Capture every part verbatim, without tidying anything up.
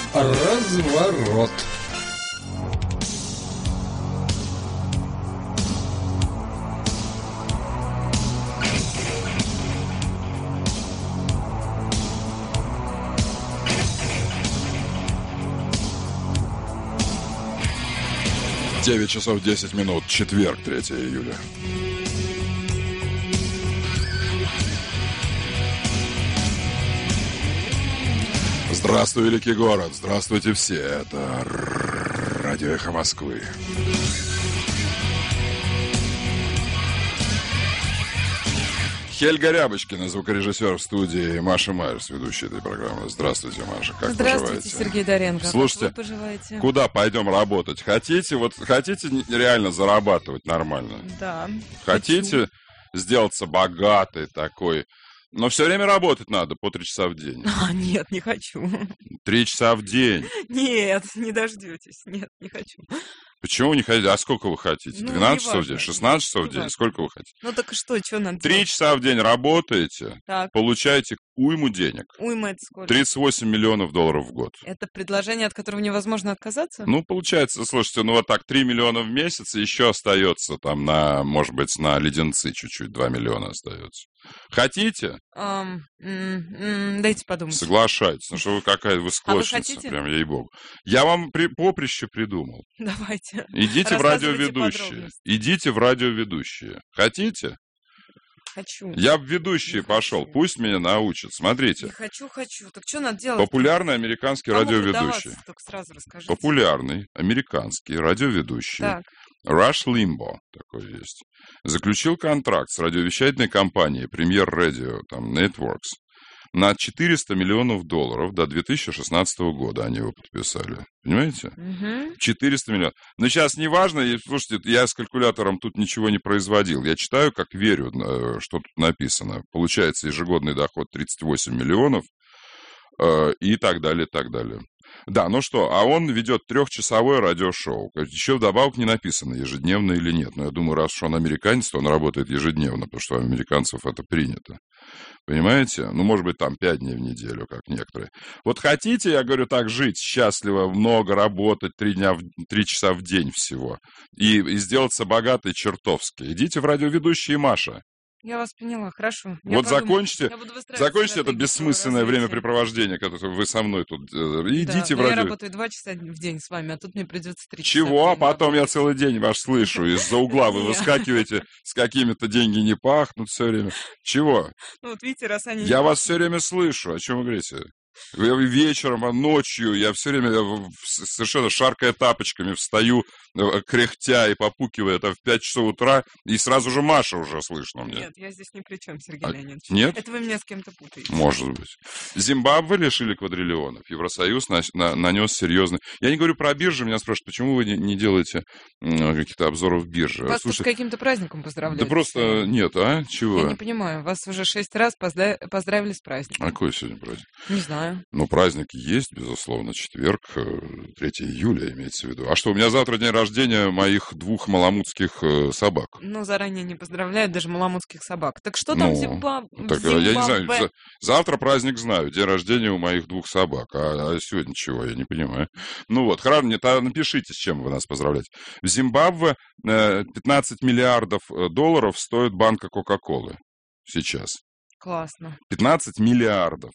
Разворот. девять часов десять минут, четверг, третьего июля. Здравствуй, великий город, здравствуйте все, это радио «Эхо Москвы». Хельга Рябочкина, звукорежиссер в студии, Маша Майерс, ведущая этой программы. Здравствуйте, Маша, как Здравствуйте, поживаете? Сергей Доренко. Слушайте, как вы поживаете? Куда пойдем работать? Хотите, вот хотите реально зарабатывать нормально? Да. Хотите хочу. сделаться богатой такой? Но все время работать надо по три часа в день. А, нет, не хочу. Три часа в день. Нет, не дождетесь. Нет, не хочу. Почему не хотите? А сколько вы хотите? Ну, двенадцать часов в неважно. день? шестнадцать часов в день? Неважно. Сколько вы хотите? Ну так и что, что надо Три делать? часа в день работаете, Так, получаете уйму денег. уйма это сколько? тридцать восемь миллионов долларов в год. Это предложение, от которого невозможно отказаться? Ну, получается, слушайте, ну вот так три миллиона в месяц, и еще остается там на, может быть, на леденцы чуть-чуть, два миллиона остается. Хотите? Ам, м, м, дайте подумать. Соглашайтесь. Ну что вы какая, вы склочница, хотите? прям ей-богу. Я вам при, поприще придумал. Давайте. Идите в Рассказывайте радиоведущие. подробности. Идите в радиоведущие. Хотите? Хочу. Я в ведущие Не пошел. хочу. Пусть меня научат. Смотрите. Не хочу, хочу. Так что надо делать? Популярный американский Кому радиоведущий. продаваться? Только сразу расскажите. Популярный американский радиоведущий. Так. Rush Limbaugh, такой есть, заключил контракт с радиовещательной компанией Premier Radio, там, Networks, на четыреста миллионов долларов до две тысячи шестнадцатого года они его подписали. Понимаете? Угу. четыреста миллионов. Но сейчас не важно, и, слушайте, я с калькулятором тут ничего не производил. Я читаю, как верю, что тут написано. Получается ежегодный доход тридцать восемь миллионов э, и так далее, и так далее. Да, ну что, а он ведет трехчасовое радиошоу. Еще вдобавок не написано, ежедневно или нет. Но я думаю, раз уж он американец, то он работает ежедневно, потому что у американцев это принято. Понимаете? Ну, может быть, там пять дней в неделю, как некоторые. Вот хотите, я говорю, так жить счастливо, много работать, три дня, в, три часа в день всего, и, и сделаться богатой чертовски. Идите в радиоведущие, Маша. Я вас поняла, хорошо. Я Вот подумаю. закончите, Я буду выстраивать закончите это стратегию бессмысленное развития. времяпрепровождение, которое вы со мной тут... э, Да, Идите в но я радио... работаю два часа в день с вами, а тут мне придется три часа Чего? в А день потом я работать. целый день вас слышу. Из-за угла вы Нет. выскакиваете, с какими-то деньги не пахнут все время. Чего? Ну вот видите, раз они... Я не вас пахнут. все время слышу. О чем вы говорите? Вы вечером, а ночью я все время я в- совершенно шаркая тапочками встаю, э, кряхтя и попукивая это в пять часов утра, и сразу же Маша уже слышно мне. Нет, я здесь ни при чем, Сергей А, Леонидович. нет? Это вы меня с кем-то путаете. Может быть. Зимбабве лишили квадриллионов. Евросоюз на- на- нанес серьезный... Я не говорю про биржи, меня спрашивают, почему вы не, не делаете м, каких-то обзоров биржи. Вас тут с Слушайте, каким-то праздником поздравляют. да просто нет, а? Чего? Я не понимаю, вас уже шесть раз позда- поздравили с праздником. А какой сегодня праздник? Не знаю. Ну, праздник есть, безусловно, четверг, э, третьего июля имеется в виду. А что, у меня завтра день рождения моих двух маламутских э, собак. Ну, заранее не поздравляют даже маламутских собак. Так что там Ну, в Зимбаб... Так, в э, я не знаю, Зимбабве? за- завтра праздник знаю, день рождения у моих двух собак. А, а сегодня чего, я не понимаю. Ну вот, хорошо, мне тогда напишите, с чем вы нас поздравляете. В Зимбабве э, пятнадцать миллиардов долларов стоит банка Кока-Колы сейчас. Классно. пятнадцать миллиардов.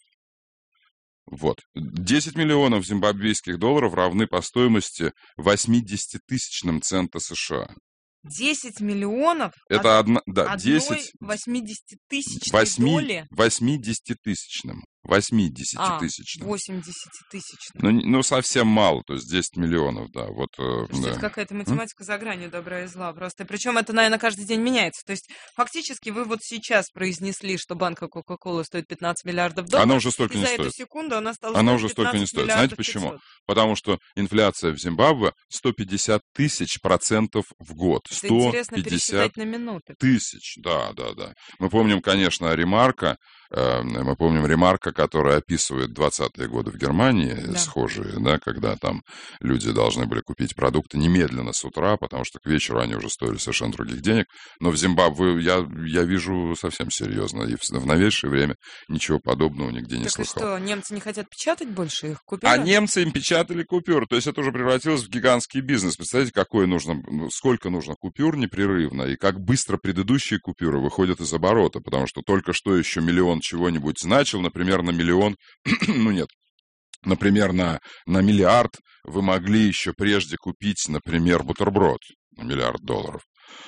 Вот. десять миллионов зимбабвийских долларов равны по стоимости восьмидесятитысячным цента США. десять миллионов Это от одна, да, одной десять, восьмидесятитысячной восьми, доли? восьмидесятитысячным. А, восьмидесятитысячным. восьмидесятитысячной. Ну, не- ну, совсем мало, то есть десять миллионов, да. Вот, э, Слушайте, да. это какая-то математика за гранью добра и зла просто. Причем это, наверное, каждый день меняется. То есть фактически вы вот сейчас произнесли, что банка Кока-Кола стоит пятнадцать миллиардов долларов. Она уже столько и не за стоит. эту секунду она стала Она стоить уже столько не пятнадцать стоит. Знаете миллиардов почему? пятьсот. Потому что инфляция в Зимбабве сто пятьдесят тысяч процентов в год. Это сто интересно пятьдесят пересчитать на минуты. тысяч, да, да, да. Мы помним, конечно, ремарка Мы помним Ремарка, который описывает двадцатые годы в Германии, Да. схожие, да, когда там люди должны были купить продукты немедленно с утра, потому что к вечеру они уже стоили совершенно других денег. Но в Зимбабве я, я вижу совсем серьезно. И в, в новейшее время ничего подобного нигде не Так и слыхал. что, немцы не хотят печатать больше их? Купюры? А немцы им печатали купюры. То есть это уже превратилось в гигантский бизнес. Представляете, какое нужно, сколько нужно купюр непрерывно, и как быстро предыдущие купюры выходят из оборота. Потому что только что еще миллион чего-нибудь значил, например, на миллион, ну нет, например, на, на миллиард вы могли еще прежде купить, например, бутерброд на миллиард долларов.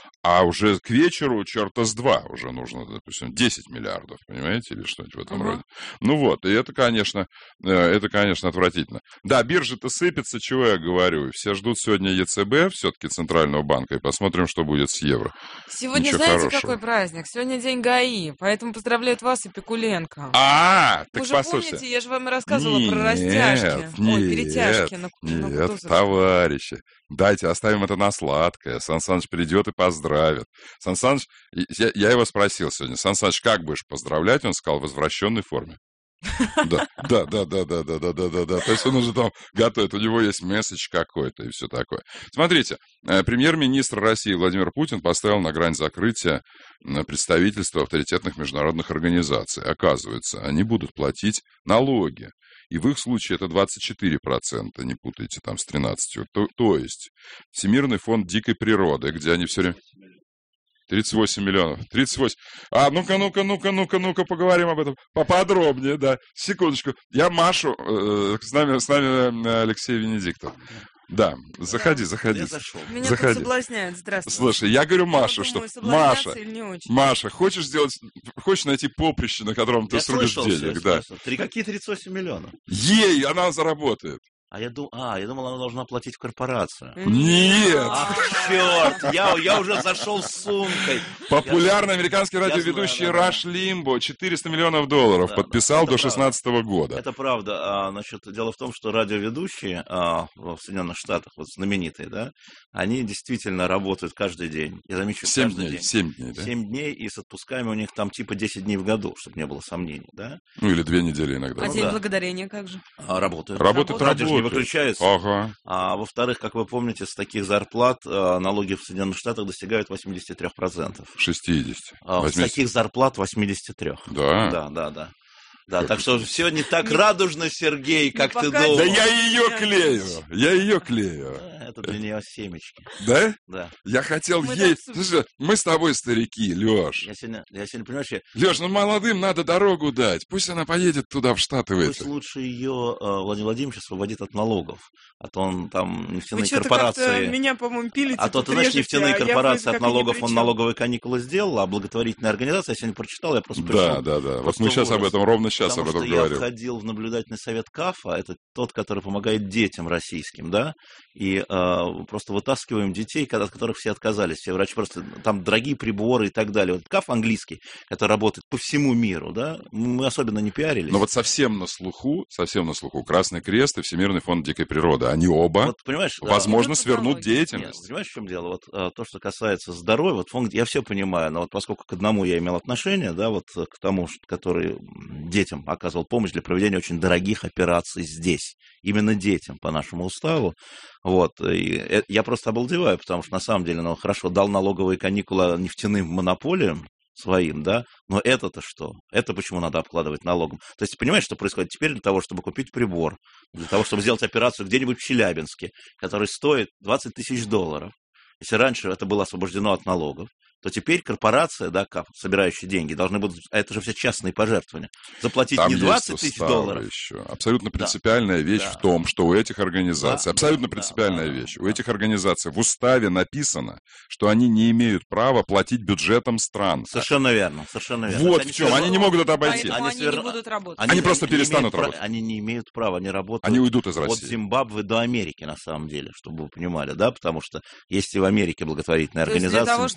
А уже к вечеру черта с два уже нужно, допустим, десять миллиардов, понимаете, или что-нибудь в этом uh-huh. роде. Ну вот, и это, конечно, это, конечно, отвратительно. Да, биржа-то сыпется, чего я говорю. Все ждут сегодня ЕЦБ, все-таки Центрального банка, и посмотрим, что будет с евро. Сегодня Ничего знаете, хорошего. Какой праздник? Сегодня день ГАИ, поэтому поздравляют вас и Пикуленко. А, так Вы же послушайте. помните, я же вам рассказывала нет, про растяжки. Нет, Ой, перетяжки на, нет, на Кутузовском. товарищи, дайте оставим это на сладкое. Сан Саныч придет и поздравит. Сан Саныч, я, я его спросил сегодня, Сан Саныч, как будешь поздравлять? Он сказал, в возвращенной форме. Да, да, да, да, да, да, да, да, да, да. То есть он уже там готовит, у него есть месседж какой-то и все такое. Смотрите, премьер-министр России Владимир Путин поставил на грань закрытия представительства авторитетных международных организаций. Оказывается, они будут платить налоги. И в их случае это двадцать четыре процента, не путайте там с тринадцатью. То, то есть Всемирный фонд дикой природы, где они все время... тридцать восемь миллионов. тридцать восемь. А, ну-ка, ну-ка, ну-ка, ну-ка, ну-ка, поговорим об этом поподробнее, да. Секундочку. Я Машу, э, с нами, с нами Алексей Венедиктов. Да, заходи, заходи. Я зашел. Меня заходи. тут соблазняют, здравствуйте. Слушай, я говорю Я Маше, вот что... думаю, соблазняться Маша, или не очень. Маша, хочешь сделать... Хочешь найти поприще, на котором ты Я срубишь слышал денег, всё, да. слышал. Три, какие тридцать восемь миллионов? Ей, она заработает. А я, дум... а, я думал, она должна платить в корпорацию. Нет! Ах, черт! Я, я уже зашел с сумкой. Популярный Я- американский я радиоведущий знаю, да, да. Раш Лимбо четыреста миллионов долларов Да, подписал это до правда. шестнадцатого года. Это правда. А, значит, дело в том, что радиоведущие а, в Соединенных Штатах, вот знаменитые, да, они действительно работают каждый день. Я замечу, Семь каждый дней, день. семь дней, да? Семь дней, и с отпусками у них там типа десять дней в году, чтобы не было сомнений, да? Ну, или две недели иногда. А Ну день да. благодарения как же? А, работают. Работают, Радио же не работают. выключается. Ага. А во-вторых, как вы помните, с таких зарплат а, налоги в Соединенных Штатах достигают восемьдесят три процента. шестьдесят. А с восемьдесят. таких зарплат восемьдесят три. Да. Да, да, да. Да, Как так что все не так Не- радужно, Сергей, как ты пока- думал. Да я ее Нет. клею. Я ее клею. Да, Это для нее семечки. Да? Да. Я хотел Мы ей... так- Слушай, мы с тобой старики, Леш. Я сегодня, я сегодня понимаешь, я- Леш, ну молодым надо дорогу дать. Пусть она поедет туда, в Штаты в пусть эти. лучше ее Владимир Владимирович освободит от налогов. А то он там Вы нефтяные что-то как-то корпорации... меня, по-моему, пилите. А то, тут ты знаешь, режете, нефтяные а я корпорации вроде от как и ни налогов, при он чем. налоговые каникулы сделал, а благотворительная организация, я сегодня прочитал, я просто пришел. Да, да, да. Вот просто мы сейчас об ужас. этом, ровно сейчас Потому об этом что я говорим. входил в наблюдательный совет КАФа, это тот, который помогает детям российским, да, и э, просто вытаскиваем детей, от которых все отказались, все врачи просто, там дорогие приборы и так далее. Вот КАФ английский, который работает по всему миру, да, мы особенно не пиарились. Но вот совсем на слуху, совсем на слуху, Красный Крест и Всемирный фонд дикой природы, они оба, Вот, понимаешь, да, возможно, Идут свернут технологии. Нет, деятельность. понимаешь, в чем дело? Вот а, то, что касается здоровья, вот фонд, я все понимаю, но вот поскольку к одному я имел отношение, да, вот э, к тому, что- который м, детям оказывал помощь для проведения очень дорогих операций здесь, именно детям по нашему уставу, вот, и э, я просто обалдеваю, потому что на самом деле, ну, хорошо, дал налоговые каникулы нефтяным монополиям своим, да, но это-то что? Это почему надо обкладывать налогом? То есть, понимаешь, что происходит? Теперь для того, чтобы купить прибор, для того, чтобы сделать операцию где-нибудь в Челябинске, который стоит двадцать тысяч долларов, если раньше это было освобождено от налогов, то теперь корпорация, да, КАФ, собирающая деньги, должны будут, а это же все частные пожертвования, заплатить Там не есть двадцать тысяч уставы долларов. еще. Абсолютно принципиальная вещь Да. в том, что у этих организаций, Да, абсолютно да, принципиальная да, вещь, у да. этих организаций в уставе написано, что они не имеют права платить бюджетам стран. Совершенно верно, совершенно верно. Вот То есть в чем, свер- они не могут это обойти. Поэтому Они они, не свер- будут работать. Они просто не имеют перестанут права- работать. Они не имеют права, они работают Они уйдут из от России. Зимбабве до Америки, на самом деле, чтобы вы понимали, да, потому что есть и в Америке благотворительные То есть организации для того, страны. чтобы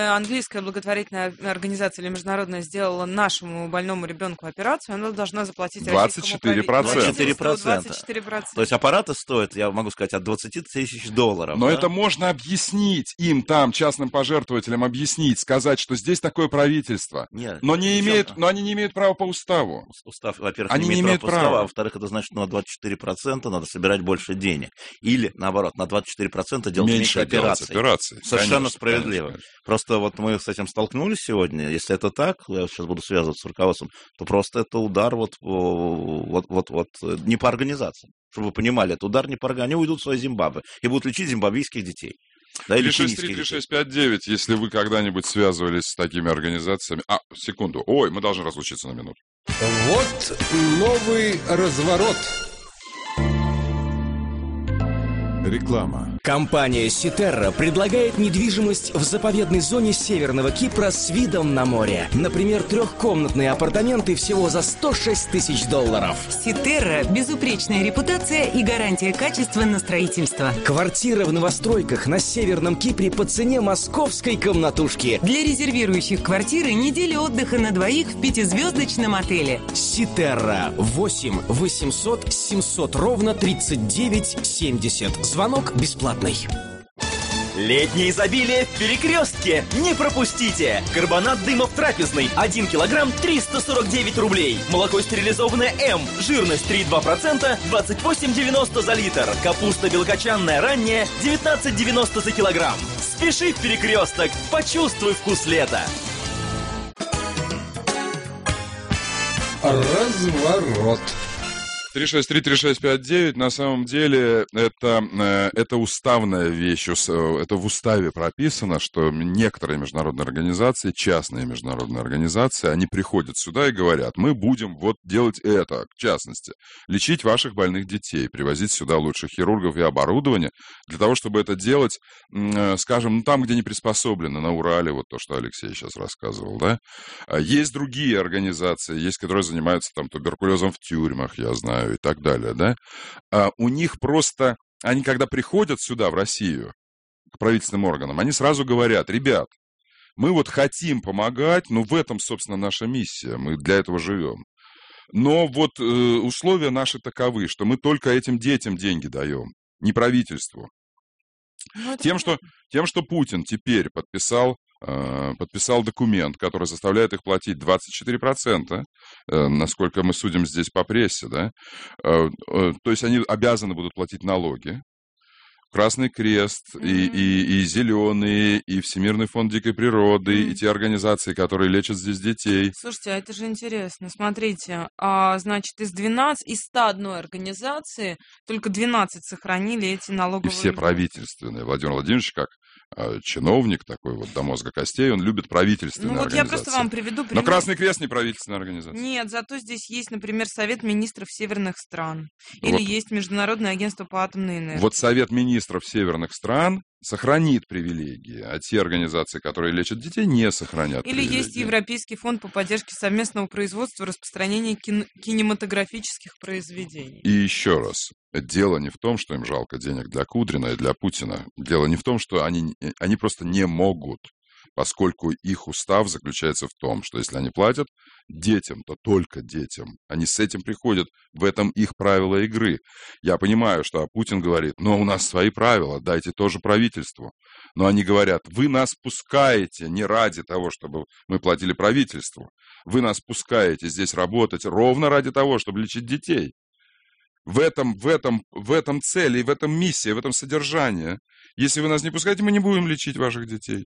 английская благотворительная организация или международная сделала нашему больному ребенку операцию, она должна заплатить двадцать четыре процента. двадцать четыре процента. двадцать четыре процента. То есть аппараты стоят, я могу сказать, от двадцати тысяч долларов. Но да? это можно объяснить им, там, частным пожертвователям, объяснить, сказать, что здесь такое правительство. Нет, но, не причем- имеют, но они не имеют права по уставу. Устав, во-первых, Они не не имеет имеют права, по уставу, права. а во-вторых, это значит, что на двадцать четыре процента надо собирать больше денег. Или, наоборот, на двадцать четыре процента делать меньше, Меньше делать операций. операций. Совершенно Конечно, справедливо. конечно. Просто вот мы с этим столкнулись сегодня. Если это так, я сейчас буду связываться с руководством, то просто это удар вот, вот, вот, вот не по организации. Чтобы вы понимали, это удар не по организации. Они уйдут в свою Зимбабве и будут лечить зимбабвийских детей. Да, или три шесть три кенийских три детей. шесть пять девять, если вы когда-нибудь связывались с такими организациями. А, секунду. Ой, мы должны разлучиться на минуту. Вот новый разворот. Реклама. Компания Ситерра предлагает недвижимость в заповедной зоне Северного Кипра с видом на море. Например, трехкомнатные апартаменты всего за сто шесть тысяч долларов. Ситерра – безупречная репутация и гарантия качества на строительство. Квартира в новостройках на Северном Кипре по цене московской комнатушки. Для резервирующих квартиры неделя отдыха на двоих в пятизвездочном отеле. Ситерра. восемь восемьсот семьсот ровно тридцать девять семьдесят. Звонок бесплатный. Летнее изобилие в Перекрестке. Не пропустите! Карбонат дымов трапезный. один килограмм триста сорок девять рублей. Молоко стерилизованное М. Жирность три и два процента. двадцать восемь девяносто за литр. Капуста белокочанная ранняя. девятнадцать девяносто за килограмм. Спеши в Перекресток. Почувствуй вкус лета. Разворот. три шесть три три шесть пять девять на самом деле это, э, это уставная вещь, это в уставе прописано, что некоторые международные организации, частные международные организации, они приходят сюда и говорят, мы будем вот делать это, в частности, лечить ваших больных детей, привозить сюда лучших хирургов и оборудование, для того, чтобы это делать, э, скажем, ну, там, где не приспособлено, на Урале, вот то, что Алексей сейчас рассказывал, да. Есть другие организации, есть, которые занимаются там туберкулезом в тюрьмах, я знаю, и так далее, да, а у них просто, они когда приходят сюда, в Россию, к правительственным органам, они сразу говорят, ребят, мы вот хотим помогать, ну, в этом, собственно, наша миссия, мы для этого живем. Но вот э, условия наши таковы, что мы только этим детям деньги даем, не правительству. Ну, это Тем, что, тем, что Путин теперь подписал подписал документ, который заставляет их платить двадцать четыре процента, насколько мы судим здесь по прессе, да, то есть они обязаны будут платить налоги. Красный Крест, mm-hmm. и, и, и Зеленые, и Всемирный фонд дикой природы, mm-hmm. и те организации, которые лечат здесь детей. Слушайте, а это же интересно. Смотрите, а, значит, из двенадцати, из ста одной организации только двенадцать сохранили эти налоговые... И все правительственные. Владимир Владимирович, как чиновник такой вот до мозга костей, он любит правительственные ну, вот организации. Я просто вам приведу пример. Но Красный Крест не правительственная организация. Нет, зато здесь есть, например, Совет министров северных стран. Или Вот. есть Международное агентство по атомной энергии. Вот Совет министров северных стран сохранит привилегии, а те организации, которые лечат детей, не сохранят Или привилегии. есть Европейский фонд по поддержке совместного производства и распространения кин- кинематографических произведений. И еще раз, дело не в том, что им жалко денег для Кудрина и для Путина. Дело не в том, что они, они просто не могут, поскольку их устав заключается в том, что если они платят детям, то только детям. Они с этим приходят, в этом их правила игры. Я понимаю, что Путин говорит, но у нас свои правила, дайте тоже правительству. Но они говорят, вы нас пускаете не ради того, чтобы мы платили правительству. Вы нас пускаете здесь работать ровно ради того, чтобы лечить детей. В этом, в этом, в этом цели, в этом миссия, в этом содержание. Если вы нас не пускаете, мы не будем лечить ваших детей.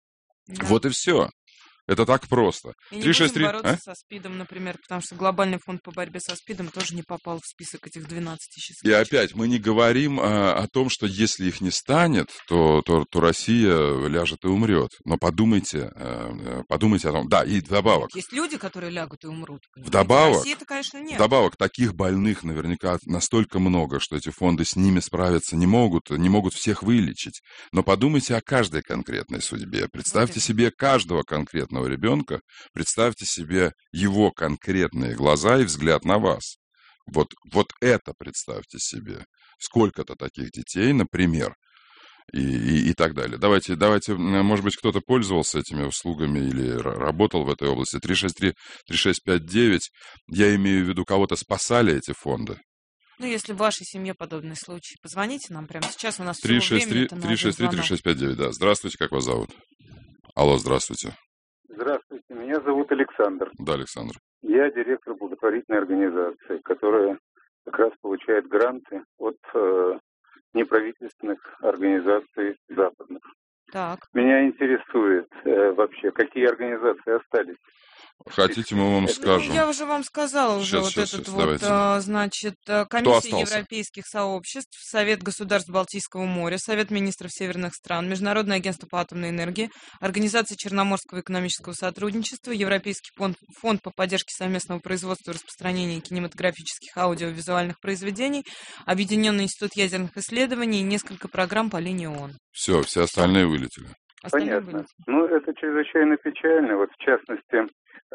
Да. Вот и все. Это так просто. И не три шесть три... будем бороться а? со СПИДом, например, потому что Глобальный фонд по борьбе со СПИДом тоже не попал в список этих двенадцати И счастливчиков. опять, мы не говорим а, о том, что если их не станет, то, то, то Россия ляжет и умрет. Но подумайте, а, подумайте о том. Да, и вдобавок. Есть люди, которые лягут и умрут. понимаете? Вдобавок, В России это, конечно, нет. Вдобавок, таких больных наверняка настолько много, что эти фонды с ними справиться не могут, не могут всех вылечить. Но подумайте о каждой конкретной судьбе. Представьте Вот себе каждого конкретного ребенка, представьте себе его конкретные глаза и взгляд на вас. Вот, вот это представьте себе. Сколько-то таких детей, например, и, и, и так далее. Давайте, давайте, может быть, кто-то пользовался этими услугами или работал в этой области. три шесть три три шесть пять девять, я имею в виду, кого-то спасали эти фонды. Ну, если в вашей семье подобный случай, позвоните нам прямо сейчас, у нас три всего шесть три времени-то на три один шесть три три звонок. шесть пять девять, да. Здравствуйте, как вас зовут? Алло, здравствуйте. Здравствуйте, меня зовут Александр. Да, Александр. Я директор благотворительной организации, которая как раз получает гранты от э, неправительственных организаций западных. Так. Меня интересует э, вообще, какие организации остались. Хотите, мы вам скажем. Ну, я уже вам сказала уже Сейчас, вот сейчас, этот сейчас, вот, давайте. а, значит, а, комиссия остался? европейских сообществ, Совет государств Балтийского моря, Совет министров северных стран, Международное агентство по атомной энергии, Организация Черноморского экономического сотрудничества, Европейский фонд, фонд по поддержке совместного производства и распространения кинематографических аудиовизуальных произведений, Объединенный институт ядерных исследований и несколько программ по линии ООН. Все, все остальные вылетели. Остальные Понятно. вылетели. Ну, это чрезвычайно печально. Вот, в частности,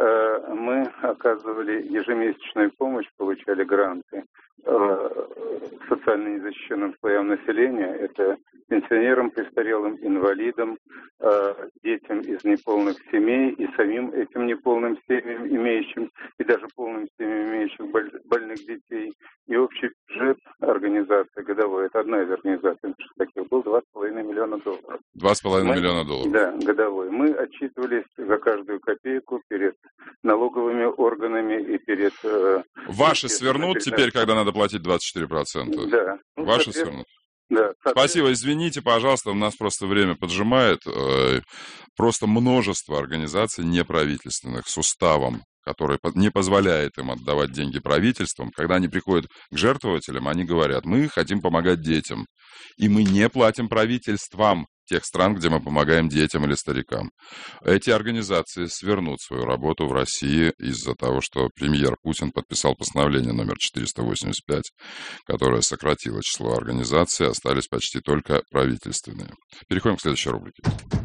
э, мы оказывали ежемесячную помощь, получали гранты э, социально незащищенным слоям населения. Это пенсионерам, престарелым, инвалидам, э, детям из неполных семей и самим этим неполным семьям, имеющим, и даже полным семьям, имеющих боль, больных детей. И общий бюджет организации годовой, это одна из организаций, таких, был два с половиной миллиона долларов. Два с половиной Мы- миллиона долларов. Да, годовой. Мы отчитывались за каждую копейку перед налоговыми органами и перед... э, Ваши естественно, свернут перед- теперь, когда надо платить двадцать четыре процента. Да. Ну, Ваши соответ- свернут. Да, Спасибо, извините, пожалуйста, у нас просто время поджимает. Э, Просто множество организаций неправительственных с уставом, который по- не позволяет им отдавать деньги правительствам. Когда они приходят к жертвователям, они говорят, мы хотим помогать детям, и мы не платим правительствам тех стран, где мы помогаем детям или старикам. Эти организации свернут свою работу в России из-за того, что премьер Путин подписал постановление номер четыреста восемьдесят пять, которое сократило число организаций, остались почти только правительственные. Переходим к следующей рубрике.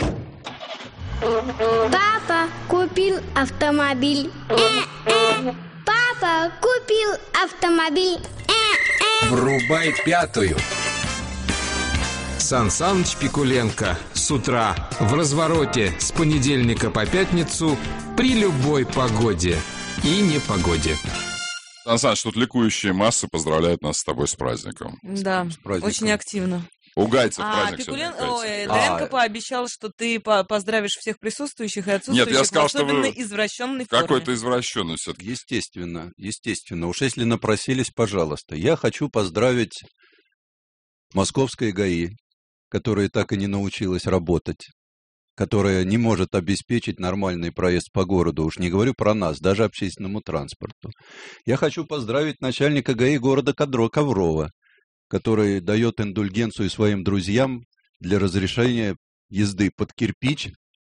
Папа купил автомобиль. Э-э. Папа купил автомобиль. Э-э. Врубай пятую. Сан Саныч Пикуленко с утра в развороте с понедельника по пятницу при любой погоде и непогоде. Сан Саныч, тут ликующие массы поздравляют нас с тобой с праздником. Да, праздником. очень активно. У гайцев А, праздник Пикулен... сегодня. Ой, гайцев. Даенко А. пообещал, что ты по- поздравишь всех присутствующих и отсутствующих Нет, я сказал, в что особенно вы извращенной форме. Какой-то извращенный все-таки. Естественно, естественно. Уж если напросились, пожалуйста. Я хочу поздравить московское ГАИ, которое так и не научилось работать, которое не может обеспечить нормальный проезд по городу, уж не говорю про нас, даже общественному транспорту. Я хочу поздравить начальника ГАИ города Кадро Коврова, который дает индульгенцию своим друзьям для разрешения езды под кирпич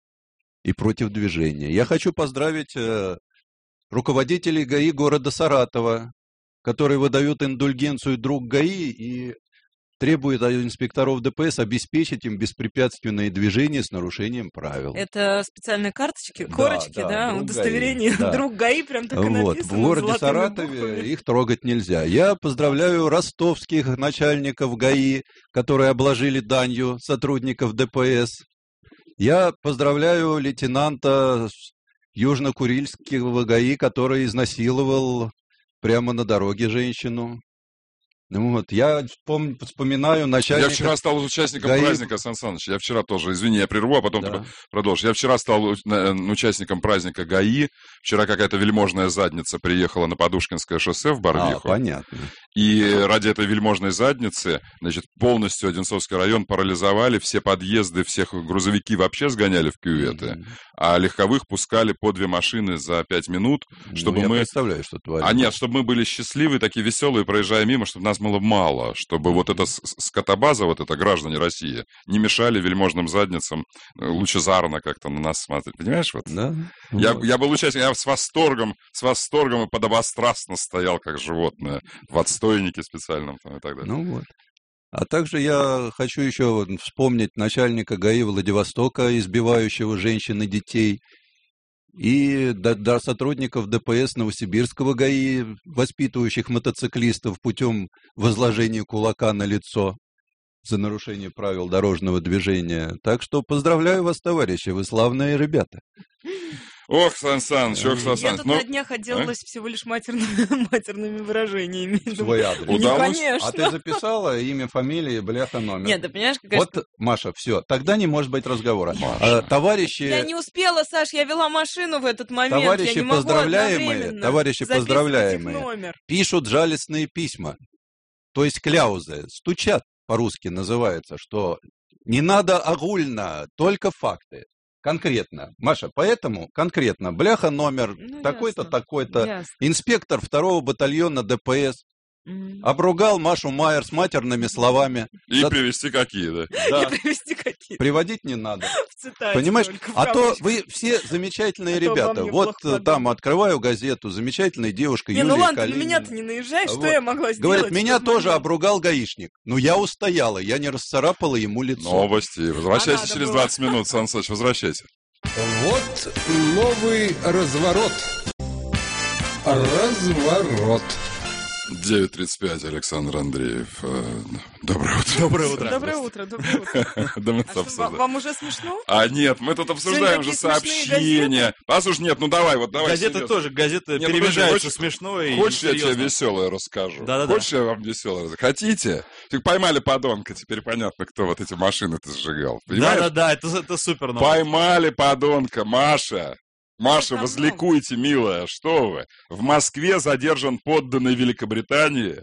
и против движения. Я хочу поздравить э, руководителей ГАИ города Саратова, которые выдают индульгенцию друг ГАИ и требуют от инспекторов ДПС обеспечить им беспрепятственное движение с нарушением правил. Это специальные карточки, Да, корочки, да, да, друг удостоверение. ГАИ, да. Друг ГАИ, прям так и Вот, написано. в городе золотыми Саратове буквами. их трогать нельзя. Я поздравляю ростовских начальников ГАИ, которые обложили данью сотрудников ДПС. Я поздравляю лейтенанта Южно-Курильского ГАИ, который изнасиловал прямо на дороге женщину. Ну вот, я вспом- вспоминаю начальника... Я вчера стал участником ГАИ. праздника, Сан Саныч. Я вчера тоже, извини, я прерву, а потом Да. ты продолжишь. Я вчера стал у- на- участником праздника ГАИ. Вчера какая-то вельможная задница приехала на Подушкинское шоссе в А, Барвиху. понятно. И ради этой вельможной задницы, значит, полностью Одинцовский район парализовали, все подъезды, всех грузовики вообще сгоняли в кюветы, Мгм. а легковых пускали по две машины за пять минут, чтобы Ну, я мы... представляю, что творится. А нет, чтобы мы были счастливы, такие веселые, проезжая мимо, чтобы нас было мало, чтобы вот эта с- скотобаза, вот это граждане России, не мешали вельможным задницам э, лучезарно как-то на нас смотреть. Понимаешь? Вот? Да? Я, Вот. я был участником, я с восторгом, с восторгом и подобострастно стоял, как животное, в отстойнике специальном там, и так далее. Ну вот. А также я хочу еще вот вспомнить начальника ГАИ Владивостока, избивающего женщин и детей, и до, до сотрудников ДПС Новосибирского ГАИ, воспитывающих мотоциклистов путем возложения кулака на лицо. за нарушение правил дорожного движения. Так что поздравляю вас, товарищи, вы славные ребята. Ох, Сан Саныч, ох, Сан Я Саныч. тут Ну, на днях отделалась а? всего лишь матерными, матерными выражениями. Свой адрес. Ну, Удалось? конечно. А ты записала имя, фамилия, бляха, номер? Нет, ты понимаешь, какая... Вот, Маша, все, тогда не может быть разговора. Маша. А, товарищи... Я не успела, Саш, я вела машину в этот момент. Товарищи я не могу поздравляемые, одновременно товарищи записывать поздравляемые, их номер. пишут жалостные письма, то есть кляузы, стучат, по-русски называется, что не надо огульно, только факты. Конкретно. Маша, поэтому конкретно. Бляха номер Ну, такой-то, ясно, такой-то. ясно. Инспектор второго батальона ДПС Мгм. обругал Машу Майер с матерными словами. И За- привести какие, да? Да, И привести какие-то приводить не надо. в цитате Понимаешь? только, в А то кавычках. вы все замечательные А то обо ребята. мне Вот плохо э, подумают. там открываю газету, замечательная девушка Не, Юлия ну ладно, ты на Калинина. меня-то не наезжай, что Вот. я могла сделать? Говорит, в меня тот тоже момент? обругал гаишник. Ну, я устояла, я не расцарапала ему лицо. Новости. Возвращайтесь А надо через было. двадцать минут, Сан Саныч, возвращайтесь. Вот новый разворот. Разворот. девять тридцать пять, Александр Андреев. Э, Доброе утро. Доброе утро. Доброе утро, доброе утро. Да мы А это что, обсуждаем. вам уже смешно? А нет, мы тут обсуждаем же такие смешные сообщения. Послушай, нет, ну давай, вот давай. Газеты серьезно. тоже, газеты Не, ну, перемежаются подожди, смешно и Хочешь, я тебе серьезно. веселое расскажу? Да-да-да. Хочешь, я вам веселое расскажу? Хотите? Ты поймали подонка, теперь понятно, кто вот эти машины-то сжигал. Понимаешь? Да-да-да, это, это супер новость. Поймали подонка, Маша. Маша, там возликуйте, милая, что вы? В Москве задержан подданный Великобритании,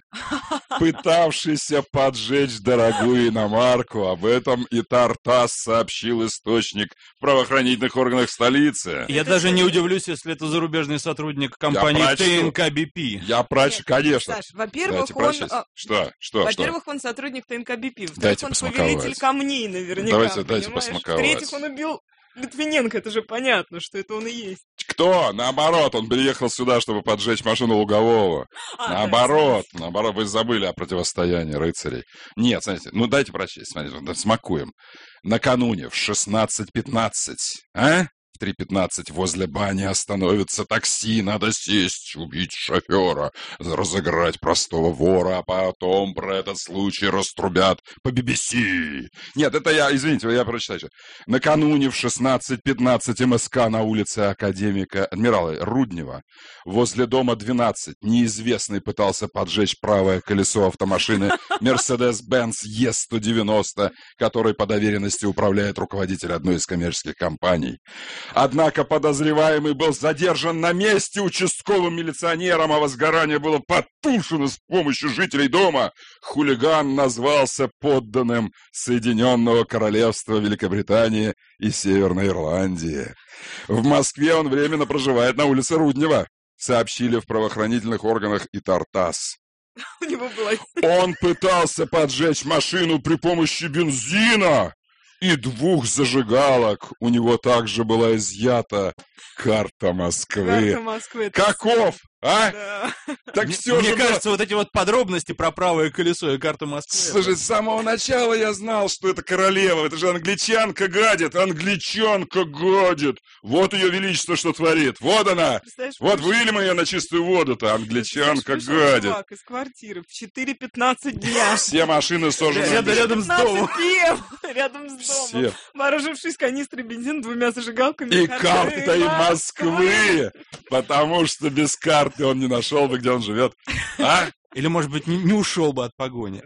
пытавшийся поджечь дорогую иномарку. Об этом и Тартас сообщил источник в правоохранительных органах столицы. Я даже не удивлюсь, если это зарубежный сотрудник компании прочту. ТНК Би Пи. Я прочь, Нет, конечно. Саш, во-первых, Дайте он... прочесть. а, Что? Что? Что? Во-первых, он сотрудник ТНК Би Пи. Во-вторых, Дайте он посмаковать. повелитель камней наверняка. Давайте, дайте понимаешь? посмаковать. В-третьих, он убил Литвиненко, это же понятно, что это он и есть. Кто? Наоборот, он приехал сюда, чтобы поджечь машину Лугового. А, Наоборот, наоборот, вы забыли о противостоянии рыцарей. Нет, смотрите, ну дайте прочесть, смотрите, да, смакуем. Накануне в шестнадцать пятнадцать, а? В три пятнадцать возле бани остановится такси, надо сесть, убить шофера, разыграть простого вора, а потом про этот случай раструбят по Би Би Си. Нет, это я, извините, я прочитаю еще. Накануне в шестнадцать пятнадцать эм эс ка на улице академика адмирала Руднева возле дома двенадцать неизвестный пытался поджечь правое колесо автомашины Mercedes-Benz Е сто девяносто, которой по доверенности управляет руководитель одной из коммерческих компаний. Однако подозреваемый был задержан на месте участковым милиционером, а возгорание было потушено с помощью жителей дома. Хулиган назвался подданным Соединенного Королевства Великобритании и Северной Ирландии. В Москве он временно проживает на улице Руднева, сообщили в правоохранительных органах и Тартас. У него была... Он пытался поджечь машину при помощи бензина и двух зажигалок. У него также была изъята карта Москвы. Карта Москвы. это- Каков, а? Да. Так Мне, все мне же... кажется, вот эти вот подробности про правое колесо и карту Москвы. Слушай, с самого начала я знал, что это королева. Это же англичанка гадит. Англичанка гадит. Вот ее величество, что творит. Вот она. Представляешь, Вот вышел- выльем ее на чистую воду-то. Англичанка вышел гадит. чувак из квартиры в четыре пятнадцать дня. Все машины сожжены. Рядом, рядом с домом. пятнадцать пи эм, рядом с домом. Все. Вооружившись канистрой бензина, двумя зажигалками. И картой Москвы. Потому что без карты он не нашел бы, где он живет. А? Или, может быть, не, не ушел бы от погони.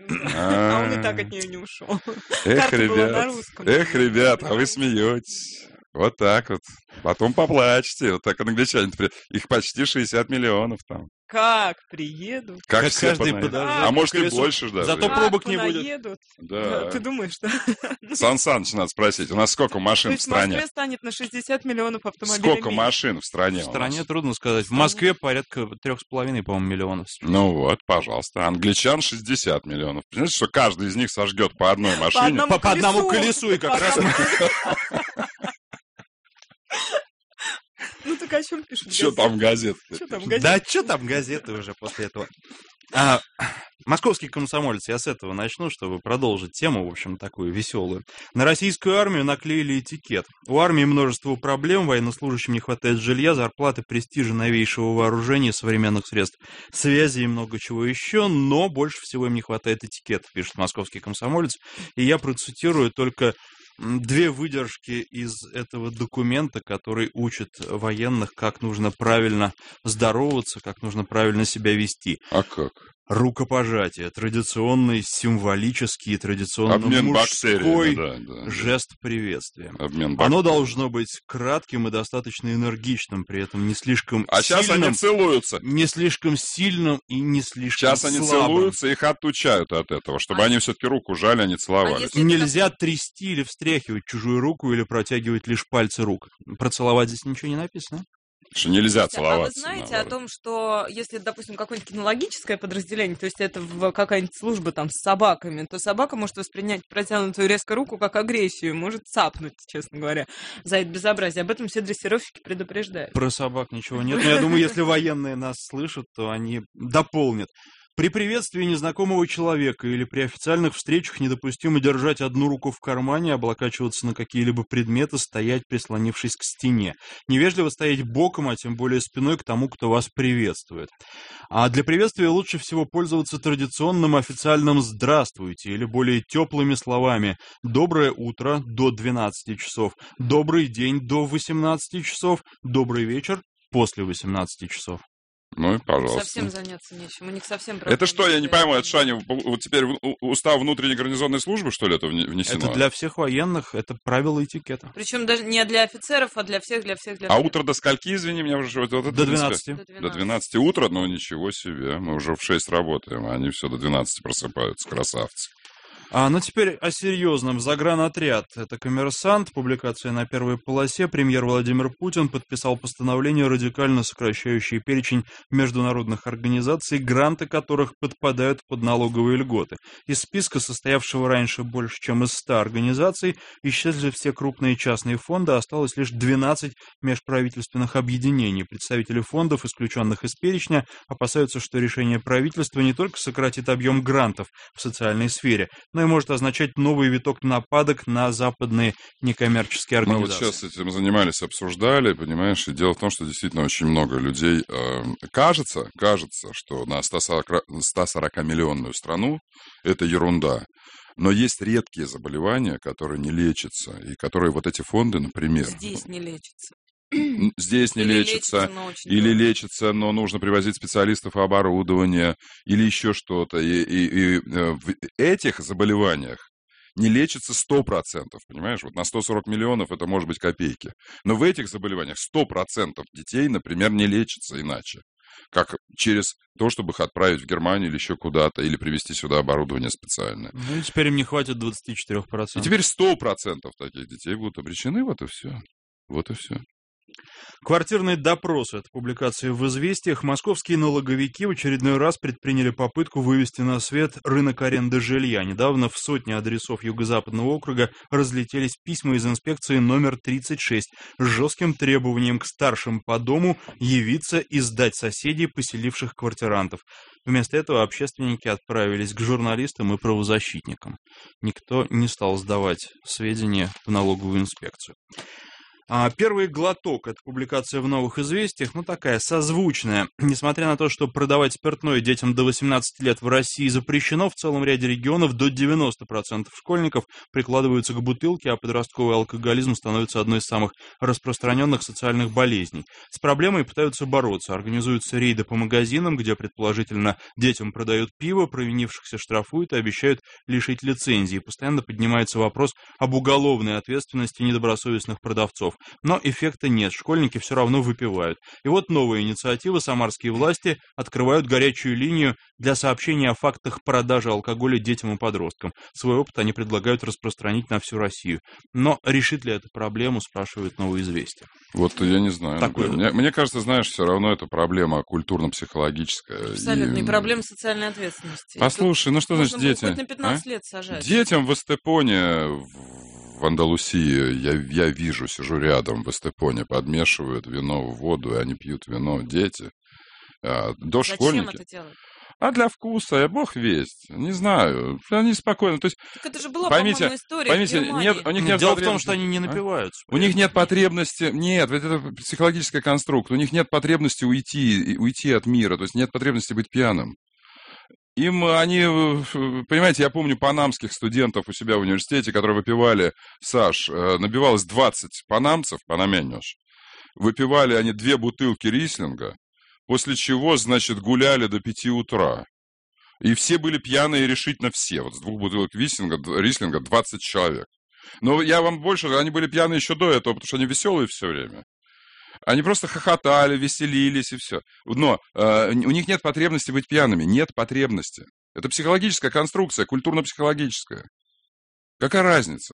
А он и так от нее не ушел. Эх, Карта была на ребят, русском. эх, ребят, а вы смеетесь. Вот так вот. Потом поплачете. Вот так англичане. Их почти шестьдесят миллионов там. Как приедут? Как, Как все каждый понаедут. подожжет А может и колесо. больше даже. Зато Как пробок не будет. понаедут? Да. Ты думаешь, да? Сан Саныч надо спросить. У нас сколько То машин в есть в Москве стране? станет на шестьдесят миллионов автомобилей. Сколько меньше. машин в стране? В у стране нас? трудно сказать. В Москве порядка трех с половиной, по-моему, миллионов. Ну вот, пожалуйста. Англичан шестьдесят миллионов. Понимаете, что каждый из них сожгет по одной По машине? одному По, по одному колесу. колесу и как По раз... одному Ну так о чем пишут? Что там газеты? Что там Да газеты? что там газеты уже после этого? А, Московский комсомолец, я с этого начну, чтобы продолжить тему, в общем, такую веселую. На российскую армию наклеили этикет. У армии множество проблем, военнослужащим не хватает жилья, зарплаты, престижа, новейшего вооружения, современных средств связи и много чего еще, но больше всего им не хватает этикета, пишет Московский комсомолец. И я процитирую только две выдержки из этого документа, который учит военных, как нужно правильно здороваться, как нужно правильно себя вести. А как? Рукопожатие, традиционный, символический, традиционно Обмен мужской да, да, жест приветствия. Обмен Оно должно быть кратким и достаточно энергичным, при этом не слишком а сильным. А сейчас они целуются. Не слишком сильным и не слишком Сейчас они слабым. целуются, их отучают от этого, чтобы а они все-таки руку жали, а не целовались. А нельзя это... трясти или встряхивать чужую руку или протягивать лишь пальцы рук. Про целовать здесь ничего не написано. Что нельзя Слушайте, целоваться. А вы знаете наоборот. О том, что если, допустим, какое-нибудь кинологическое подразделение, то есть это какая-нибудь служба там с собаками, то собака может воспринять протянутую резко руку как агрессию, может цапнуть, честно говоря, за это безобразие. Об этом все дрессировщики предупреждают. Про собак ничего нет, но я думаю, если военные нас слышат, то они дополнят. При приветствии незнакомого человека или при официальных встречах недопустимо держать одну руку в кармане, облокачиваться на какие-либо предметы, стоять, прислонившись к стене. Невежливо стоять боком, а тем более спиной к тому, кто вас приветствует. А для приветствия лучше всего пользоваться традиционным официальным «здравствуйте» или более теплыми словами «доброе утро» до двенадцати часов, «добрый день» до восемнадцати часов, «добрый вечер» после восемнадцати часов. Ну и пожалуйста. Совсем заняться нечем, у них совсем... Это что, я не пойму, это что, они вот теперь устав внутренней гарнизонной службы, что ли, это внесено? Это для всех военных, это правила этикета. Причем даже не для офицеров, а для всех, для всех, для а всех. А утро до скольки, извини меня, уже вот это... До двенадцати. До двенадцати. До двенадцати утра, ну ничего себе, мы уже в шесть работаем, а они все до двенадцати просыпаются, красавцы. А, ну, теперь о серьезном. Загранотряд. Это «Коммерсант». Публикация на первой полосе. Премьер Владимир Путин подписал постановление, радикально сокращающее перечень международных организаций, гранты которых подпадают под налоговые льготы. Из списка, состоявшего раньше больше, чем из ста организаций, исчезли все крупные частные фонды, осталось лишь двенадцать межправительственных объединений. Представители фондов, исключенных из перечня, опасаются, что решение правительства не только сократит объем грантов в социальной сфере, но и может означать новый виток нападок на западные некоммерческие организации. Мы вот сейчас этим занимались, обсуждали, понимаешь, и дело в том, что действительно очень много людей... Э, кажется, кажется, что на сто сорокамиллионную страну это ерунда. Но есть редкие заболевания, которые не лечатся, и которые вот эти фонды, например... Здесь не лечатся. Здесь не или лечится, лечится, но или дорого. лечится, но нужно привозить специалистов и оборудование, или еще что-то. И, и, и в этих заболеваниях не лечится сто процентов, понимаешь? Вот на сто сорок миллионов это может быть копейки. Но в этих заболеваниях сто процентов детей, например, не лечится иначе. Как через то, чтобы их отправить в Германию или еще куда-то, или привезти сюда оборудование специальное. Ну и теперь им не хватит двадцати четырёх процентов. И теперь сто процентов таких детей будут обречены, вот и все. Вот и все. Квартирный допрос. Это публикация в «Известиях». Московские налоговики в очередной раз предприняли попытку вывести на свет рынок аренды жилья. Недавно в сотни адресов Юго-Западного округа разлетелись письма из инспекции номер тридцать шесть с жестким требованием к старшим по дому явиться и сдать соседей, поселивших квартирантов. Вместо этого общественники отправились к журналистам и правозащитникам. Никто не стал сдавать сведения в налоговую инспекцию. А первый глоток — это публикация в «Новых известиях», ну такая созвучная. Несмотря на то, что продавать спиртное детям до восемнадцати лет в России запрещено, в целом ряде регионов до девяноста процентов школьников прикладываются к бутылке, а подростковый алкоголизм становится одной из самых распространенных социальных болезней. С проблемой пытаются бороться, организуются рейды по магазинам, где, предположительно, детям продают пиво, провинившихся штрафуют и обещают лишить лицензии. Постоянно поднимается вопрос об уголовной ответственности недобросовестных продавцов. Но эффекта нет, школьники все равно выпивают. И вот новая инициатива. Самарские власти открывают горячую линию для сообщения о фактах продажи алкоголя детям и подросткам. Свой опыт они предлагают распространить на всю Россию. Но решит ли эту проблему, спрашивают «Новые известия». Вот я не знаю. Такой мне, мне кажется, знаешь, все равно это проблема культурно-психологическая. Абсолютно. И, и проблема социальной ответственности. Послушай, Тут ну что значит дети? Хоть на пятнадцать а? лет сажать. Детям в Эстепоне, в Андалусии, я, я вижу, сижу рядом в Эстепоне, подмешивают вино в воду, и они пьют вино, дети. А, Зачем дошкольники. это делать? А для вкуса, бог весть, не знаю, они спокойно, то есть... Так это же была, поймите, по-моему, история поймите, в Германии. нет, у них нет Дело в том, что они не напиваются. А? У них нет потребности, нет, ведь это психологическая конструкция, у них нет потребности уйти, уйти от мира, то есть нет потребности быть пьяным. Им они, понимаете, я помню панамских студентов у себя в университете, которые выпивали, Саш, набивалось двадцать панамцев, панамянешь, выпивали они две бутылки рислинга, после чего, значит, гуляли до пяти утра. И все были пьяные решительно все. Вот с двух бутылок рислинга, рислинга двадцать человек. Но я вам больше, они были пьяные еще до этого, потому что они веселые все время. Они просто хохотали, веселились и все. Но э, у них нет потребности быть пьяными. Нет потребности. Это психологическая конструкция, культурно-психологическая. Какая разница?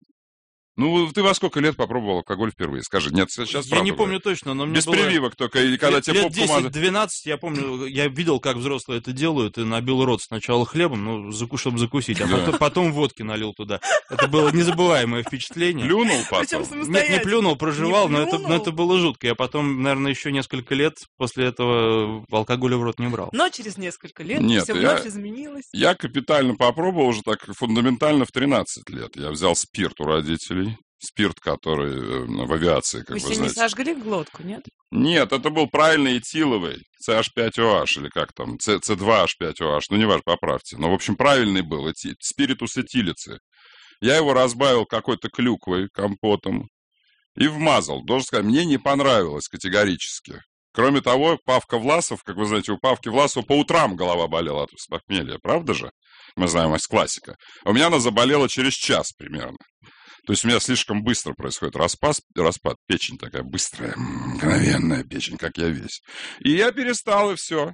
Ну, ты во сколько лет попробовал алкоголь впервые? Скажи, нет, сейчас Я правда не помню говорю. точно, но мне Без было... прививок только, и когда лет, тебе лет попку мазали. десять-двенадцать, я помню, я видел, как взрослые это делают, и набил рот сначала хлебом, ну, заку, чтобы закусить, а Да. потом, потом водки налил туда. Это было незабываемое впечатление. Плюнул потом? Нет, не плюнул, проживал, Не но это, плюнул? но это было жутко. Я потом, наверное, еще несколько лет после этого алкоголя в рот не брал. Но через несколько лет Нет, все я- вновь изменилось. Я капитально попробовал уже так фундаментально в тринадцать лет. Я взял спирт у родителей. Спирт, который э, в авиации, как Вы вы себе не знаете. сожгли глотку, нет? Нет, это был правильный этиловый, си эйч пять о эйч, или как там, си два эйч пять о эйч, ну, не важно, поправьте. Но, в общем, правильный был, эти, спиритус этилицы. Я его разбавил какой-то клюквой, компотом, и вмазал. Должен сказать, мне не понравилось категорически. Кроме того, Павка Власов, как вы знаете, у Павки Власова по утрам голова болела от похмелья, правда же? Мы знаем, это классика. У меня она заболела через час примерно. То есть у меня слишком быстро происходит распад, распад, печень такая быстрая, мгновенная печень, как я весь. И я перестал, и все.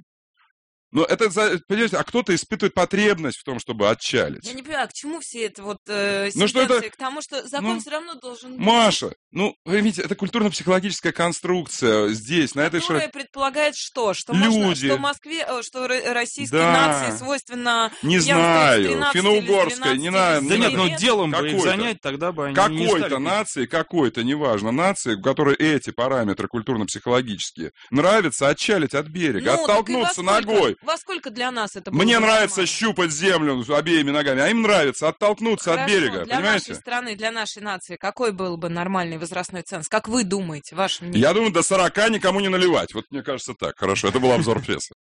Но это, понимаете, а кто-то испытывает потребность в том, чтобы отчалить. Я не понимаю, к чему все это вот э, Ну, что сентенции? это- К тому, что закон Ну, все равно должен быть. Маша, ну, поймите, это культурно-психологическая конструкция здесь, на этой Которая широте. предполагает что? Что, можно, Люди. что Москве, э, что ро- российской Да. нации свойственно Не пьянство знаю, с тринадцати финно-угорской, или с не двенадцати надо. или с Да нет, ну семи лет. делом бы их Какой-то. занять, тогда бы они не стали Какой-то пить. нации, какой-то, неважно, нации, у которой эти параметры культурно-психологические, нравится отчалить от берега, Ну, так и оттолкнуться во сколько- ногой. Во сколько для нас это было Мне бы нравится нормально? щупать землю обеими ногами, а им нравится оттолкнуться от Хорошо, берега, для понимаете? нашей страны, для нашей нации, какой был бы нормальный возрастной ценз? Как вы думаете, ваше мнение? Я думаю, до сорока никому не наливать. Вот мне кажется так. Хорошо, это был обзор прессы.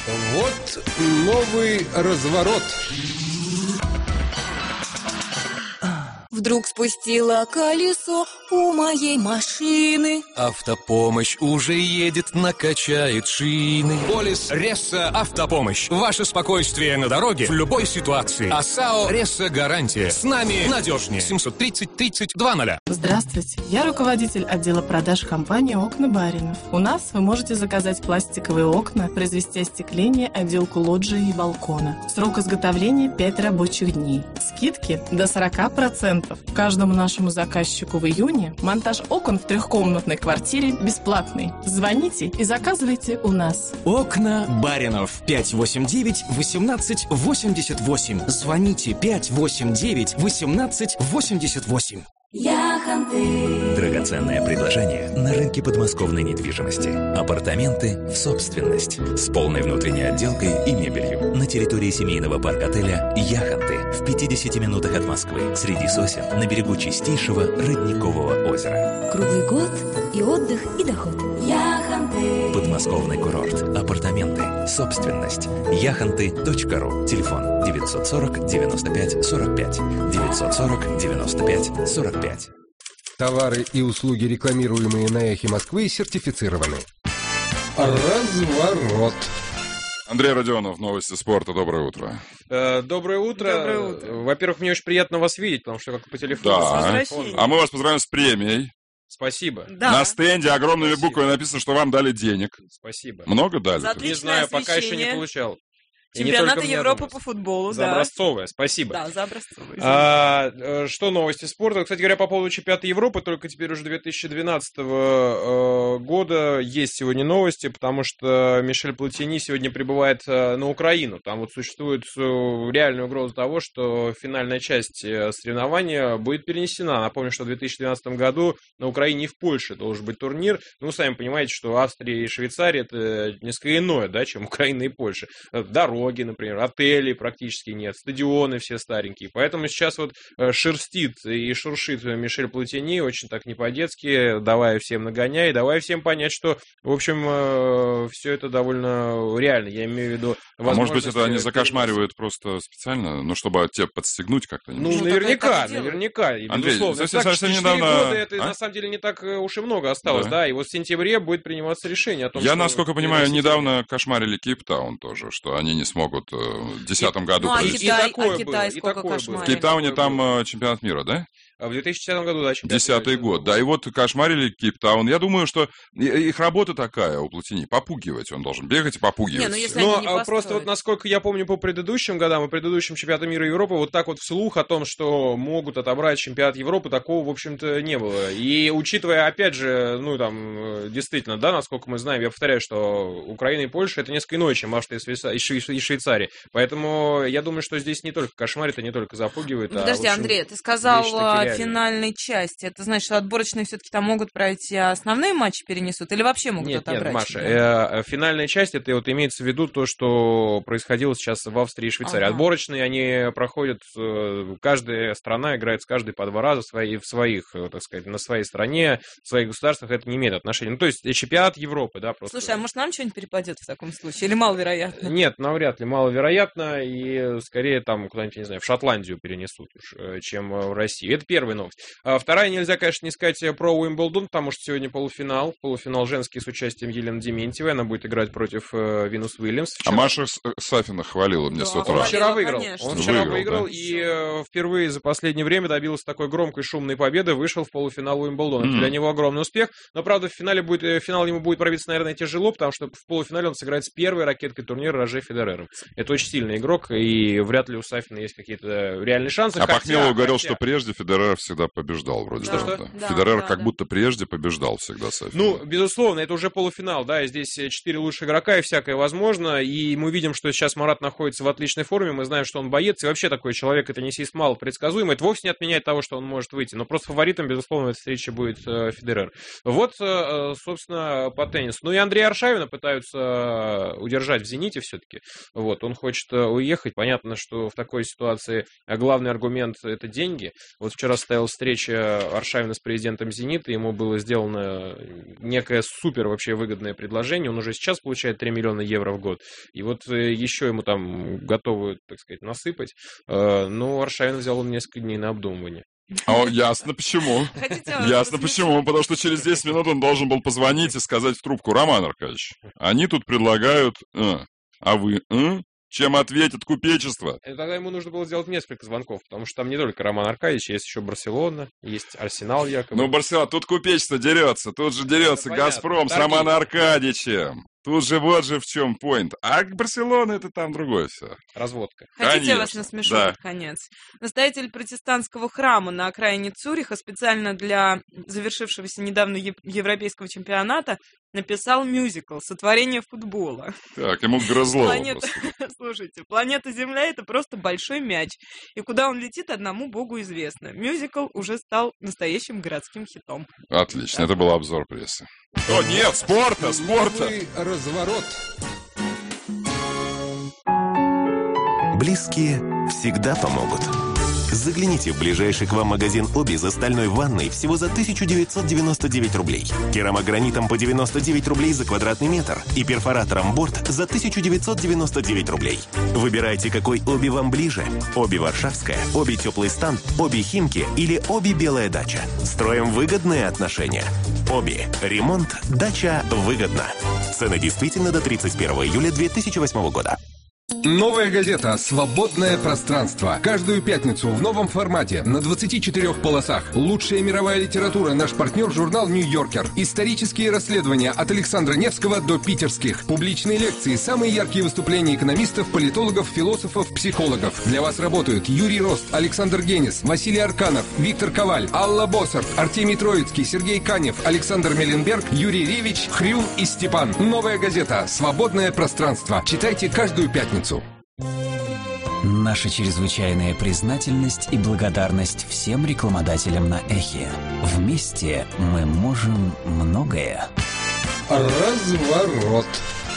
Вот новый разворот. Вдруг спустило колесо у моей машины. Автопомощь уже едет, накачает шины. Полис Ресса Автопомощь. Ваше спокойствие на дороге в любой ситуации. АСАО Ресса Гарантия. С нами надежнее. семьсот тридцать тридцать два ноль. Здравствуйте, я руководитель отдела продаж компании «Окна Баринов». У нас вы можете заказать пластиковые окна, произвести остекление, отделку лоджии и балкона. Срок изготовления пять рабочих дней. Скидки до сорок процентов. Каждому нашему заказчику в июне монтаж окон в трехкомнатной квартире бесплатный. Звоните и заказывайте у нас. Окна Баринов. пять восемь девять восемнадцать восемьдесят восемь. Звоните пять восемь девять восемнадцать восемьдесят восемь. Яхонты. Драгоценное предложение на рынке подмосковной недвижимости. Апартаменты в собственность. С полной внутренней отделкой и мебелью. На территории семейного парк-отеля «Яхонты». В пятидесяти минутах от Москвы. Среди сосен на берегу чистейшего Родникового озера. Круглый год и отдых, и доход. Яхонты. Подмосковный курорт. Апартаменты. Собственность. яхонты точка ру. Телефон девятьсот сорок девяносто пять сорок пять. девятьсот сорок девяносто пять сорок пять. Товары и услуги, рекламируемые на Эхе Москвы, сертифицированы. Разворот. Андрей Родионов, новости спорта. Доброе утро. Э, Доброе утро. Доброе утро. Во-первых, мне очень приятно вас видеть, потому что как по телефону. Да. А мы вас поздравляем с премией. Спасибо. Да. На стенде огромными Спасибо. буквами написано, что вам дали денег. Спасибо. Много дали? За отличное Не знаю, пока еще не освещение. получал. И не Чемпионата только мне Европы одному. по футболу, За да. образцовое, спасибо. Да, за образцовое. А, э, что новости спорта? Кстати говоря, по поводу чемпионата Европы, только теперь уже две тысячи двенадцатого э, года есть сегодня новости, потому что Мишель Платини сегодня прибывает э, на Украину. Там вот существует э, реальная угроза того, что финальная часть э, соревнования будет перенесена. Напомню, что в две тысячи двенадцатом году на Украине и в Польше должен быть турнир. Ну, вы сами понимаете, что Австрия и Швейцария — это несколько иное, да, чем Украина и Польша. Дорога, дороги, например, отелей практически нет, стадионы все старенькие. Поэтому сейчас вот шерстит и шуршит Мишель Платини очень так не по-детски, давая всем нагоняй, давая всем понять, что, в общем, все это довольно реально. Я имею в виду... А может быть, это они закошмаривают просто специально, ну, чтобы тебя подстегнуть как-то? Ну, ну наверняка, наверняка, и, Андрей, безусловно. совсем, так, совсем четыре недавно... года, это а? на самом деле не так уж и много осталось, да, да? И вот в сентябре будет приниматься решение о том, Я, что... насколько понимаю, недавно кошмарили Кейптаун тоже, что они не смогут в две тысячи десятом году... Ну, а провести. Китай, и такое а Китай было, сколько В кошмарили? Кейптауне там чемпионат мира, да? В две тысячи десятом году, да, чемпионат. Десятый год, да, и вот кошмарили Кейптаун. Я думаю, что их работа такая у Платини, попугивать он должен, бегать и попугивать. Не, ну, если Но они не просто вот насколько я помню по предыдущим годам и предыдущим чемпионатам мира и Европы, вот так вот вслух о том, что могут отобрать чемпионат Европы, такого, в общем-то, не было. И учитывая, опять же, ну, там, действительно, да, насколько мы знаем, я повторяю, что Украина и Польша — это несколько иное, чем Австрия и Швейцария. Поэтому я думаю, что здесь не только кошмарит, и не только запугивает. Подожди, а, общем, Андрей, ты сказал о финальной части. Это значит, что отборочные все-таки там могут пройти, а основные матчи перенесут? Или вообще могут нет, отобрать? Нет, Маша, э, финальная часть, это вот имеется в виду то, что происходило сейчас в Австрии и Швейцарии. Ага. Отборочные, они проходят, э, каждая страна играет с каждой по два раза в, свои, в своих, так сказать, на своей стране, в своих государствах, это не имеет отношения. Ну, то есть чемпионат Европы, да, просто. Слушай, а может нам что-нибудь перепадет в таком случае? Или маловероятно? Нет, навряд ли маловероятно, и скорее там куда-нибудь, не знаю, в Шотландию перенесут уж, чем в Россию. Это первая новость. А вторая, нельзя, конечно, не сказать про Уимблдон, потому что сегодня полуфинал. Полуфинал женский с участием Елены Дементьевой. Она будет играть против э, Винус Уильямс. Вчера... А Маша Сафина хвалила мне да, с утра. Он вчера выиграл. Конечно. Он вчера выиграл, выиграл да? и э, впервые за последнее время добился такой громкой шумной победы. Вышел в полуфинал Уимблдона. Mm. Это для него огромный успех. Но, правда, в финале будет, э, финал ему будет пробиться, наверное, тяжело, потому что в полуфинале он сыграет с первой ракеткой турнира Роже Федерером. Это очень сильный игрок, и вряд ли у Сафина есть какие-то реальные шансы. А хотя, Пахмелов говорил, хотя... что прежде Федерер всегда побеждал вроде что, бы. что? Да. Федерер да, как да. будто прежде побеждал всегда Сафина. Ну, безусловно, это уже полуфинал, да, и здесь четыре лучших игрока, и всякое возможно, и мы видим, что сейчас Марат находится в отличной форме, мы знаем, что он боец, и вообще такой человек, это теннисист мало предсказуемый, это вовсе не отменяет того, что он может выйти, но просто фаворитом, безусловно, в этой встрече будет э, Федерер. Вот, э, собственно, по теннису. Ну и Андрея Аршавина пытаются удержать в «Зените» все-таки, вот, он хочет уехать, понятно, что в такой ситуации главный аргумент — это деньги. Вот вчера состоялась встреча Аршавина с президентом «Зенита», ему было сделано некое супер вообще выгодное предложение, он уже сейчас получает три миллиона евро в год, и вот еще ему там готовы, так сказать, насыпать, но Аршавин взял несколько дней на обдумывание. О, ясно почему. Ясно почему, потому что через десять минут он должен был позвонить и сказать в трубку: Роман Аркадьевич, они тут предлагают, а, а вы, а? Чем ответит купечество? Тогда ему нужно было сделать несколько звонков, потому что там не только Роман Аркадьевич, есть еще Барселона, есть Арсенал якобы. Ну, Барселона, тут купечество дерется, тут же дерется ну, Газпром с Романом Аркадьевичем. Тут же вот же в чем поинт. А Барселона — это там другое все. Разводка. Хотите, Конечно, я вас насмешу да. под конец? Настоятель протестантского храма на окраине Цюриха специально для завершившегося недавно европейского чемпионата написал мюзикл «Сотворение футбола». Так, ему грызло. Планета... Слушайте, планета Земля — это просто большой мяч. И куда он летит, одному богу известно. Мюзикл уже стал настоящим городским хитом. Отлично, да. Это был обзор прессы. О, нет, спорта, спорта! Разворот. Близкие всегда помогут. Загляните в ближайший к вам магазин «Оби» за стальной ванной всего за тысяча девятьсот девяносто девять рублей. Керамогранитом по девяносто девять рублей за квадратный метр и перфоратором борт за тысяча девятьсот девяносто девять рублей. Выбирайте, какой «Оби» вам ближе. «Оби» Варшавская, «Оби» Теплый стан, «Оби» Химки или «Оби» Белая дача. Строим выгодные отношения. «Оби». Ремонт, дача, выгодно. Цены действительно до тридцать первого июля две тысячи восьмого года. Новая газета «Свободное пространство». Каждую пятницу в новом формате на двадцати четырёх полосах. Лучшая мировая литература. Наш партнер — журнал «Нью-Йоркер». Исторические расследования от Александра Невского до питерских. Публичные лекции, самые яркие выступления экономистов, политологов, философов, психологов. Для вас работают Юрий Рост, Александр Генис, Василий Арканов, Виктор Коваль, Алла Боссарт, Артемий Троицкий, Сергей Канев, Александр Меленберг, Юрий Ревич, Хрю и Степан. Новая газета «Свободное пространство». Читайте каждую пятницу. Наша чрезвычайная признательность и благодарность всем рекламодателям на Эхе. Вместе мы можем многое. Разворот.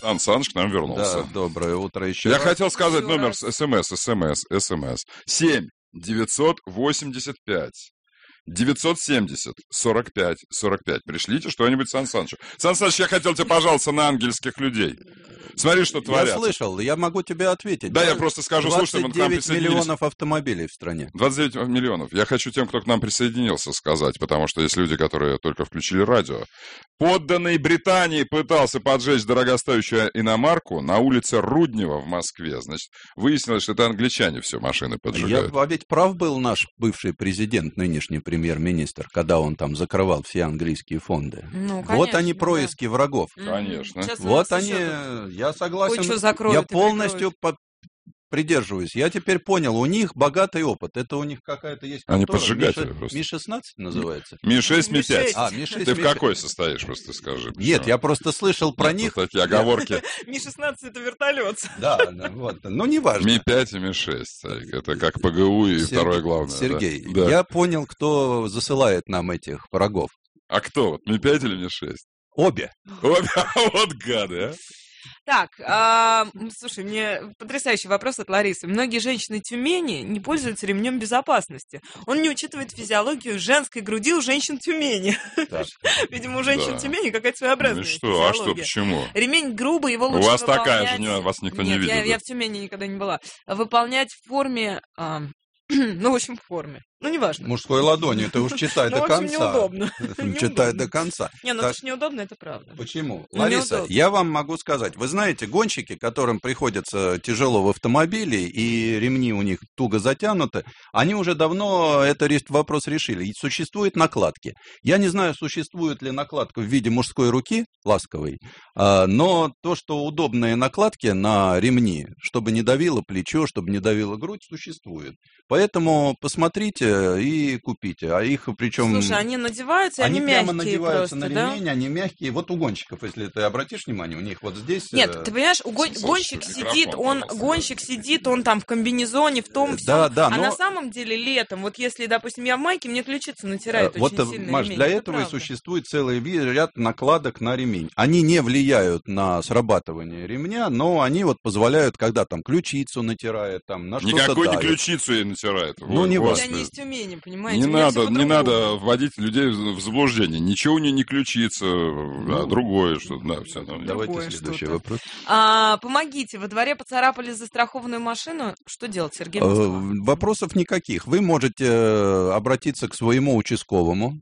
Сан Саныч к нам вернулся. Да, доброе утро еще Я раз. хотел сказать еще номер СМС, СМС, СМС. семь девятьсот восемьдесят пять девятьсот семьдесят сорок пять сорок пять. Пришлите что-нибудь Сан Санычу. Сан Саныч, я хотел тебе пожаловаться на ангельских людей. Смотри, что творят. Я слышал, я могу тебе ответить. Да, я просто скажу слушателям, к нам двадцать девять миллионов автомобилей в стране. двадцать девять миллионов. Я хочу тем, кто к нам присоединился, сказать, потому что есть люди, которые только включили радио. Подданный Британии пытался поджечь дорогостоящую иномарку на улице Руднева в Москве. Значит, выяснилось, что это англичане все машины поджигают. Я, а ведь прав был наш бывший президент, нынешний премьер-министр, когда он там закрывал все английские фонды. Ну, конечно, вот они происки да. врагов. Конечно. Сейчас вот они, я согласен, я полностью по- придерживаюсь. Я теперь понял, у них богатый опыт. Это у них какая-то есть контора. Они поджигатели просто. Ми шестнадцать называется? Ми шесть, Ми пять. А, Ми шесть, Ты Ми в какой состоишь, просто скажи. Нет, все. я просто слышал про Нет, них. Такие оговорки. Ми шестнадцать это вертолет. Да, вот. Ну, не важно. Ми пять и Ми шесть. Это как ПГУ и Сергей, второе главное. Сергей, да? я понял, кто засылает нам этих врагов. А кто? Вот Ми пять или Ми шесть? Обе. Обе. Вот гады, а. Так, а, слушай, мне потрясающий вопрос от Ларисы. Многие женщины Тюмени не пользуются ремнем безопасности. Он не учитывает физиологию женской груди у женщин Тюмени. Видимо, у женщин Да. Тюмени какая-то своеобразная Ну и что? А физиология. что, почему? Ремень грубый, его У лучше вас выполнять... такая же, не- вас никто не Нет, видит, я, да? я в Тюмени никогда не была. Выполнять в форме... а, ну, в общем, в форме. Ну, неважно. Мужской ладонью, ты уж читай Ну, до в общем, конца. неудобно. Читай до конца. Не, ну Так, это ж неудобно, это правда. Почему? Ну, Лариса, неудобно. я вам могу сказать, вы знаете, гонщики, которым приходится тяжело в автомобиле, и ремни у них туго затянуты, они уже давно этот вопрос решили. И существуют накладки. Я не знаю, существует ли накладка в виде мужской руки, ласковой, а, но то, что удобные накладки на ремни, чтобы не давило плечо, чтобы не давило грудь, существует. Поэтому посмотрите и купите. А их причем... Слушай, они надеваются, и Они они прямо мягкие надеваются просто, на да? ремень, они мягкие. Вот у гонщиков, если ты обратишь внимание, у них вот здесь... Нет, э, ты понимаешь, у гон- Слушай, гонщик микрофон, сидит, он пожалуйста, гонщик сидит, он там в комбинезоне, в том, всем. Да, да, а но- на самом деле летом, вот если, допустим, я в майке, мне ключица натирает э, вот, очень сильно Маш, ремень. для Это этого и правда. существует целый ви- ряд накладок на ремень. Они не влияют на срабатывание ремня, но они вот позволяют, когда там ключицу натирает, там на что-то Никакой не давит. ключицу ей натирает. Ну, Вот, не вот. Я не из Тюмени, понимаете? Не у меня надо, всё не по-другому. надо вводить людей в в заблуждение. Ничего у нее не ключица, а другое что-то. Да, все, ну, Давайте Другое следующий что-то. вопрос. А, помогите, во дворе поцарапали застрахованную машину. Что делать, Сергей Э, Москва? Вопросов никаких. Вы можете э, обратиться к своему участковому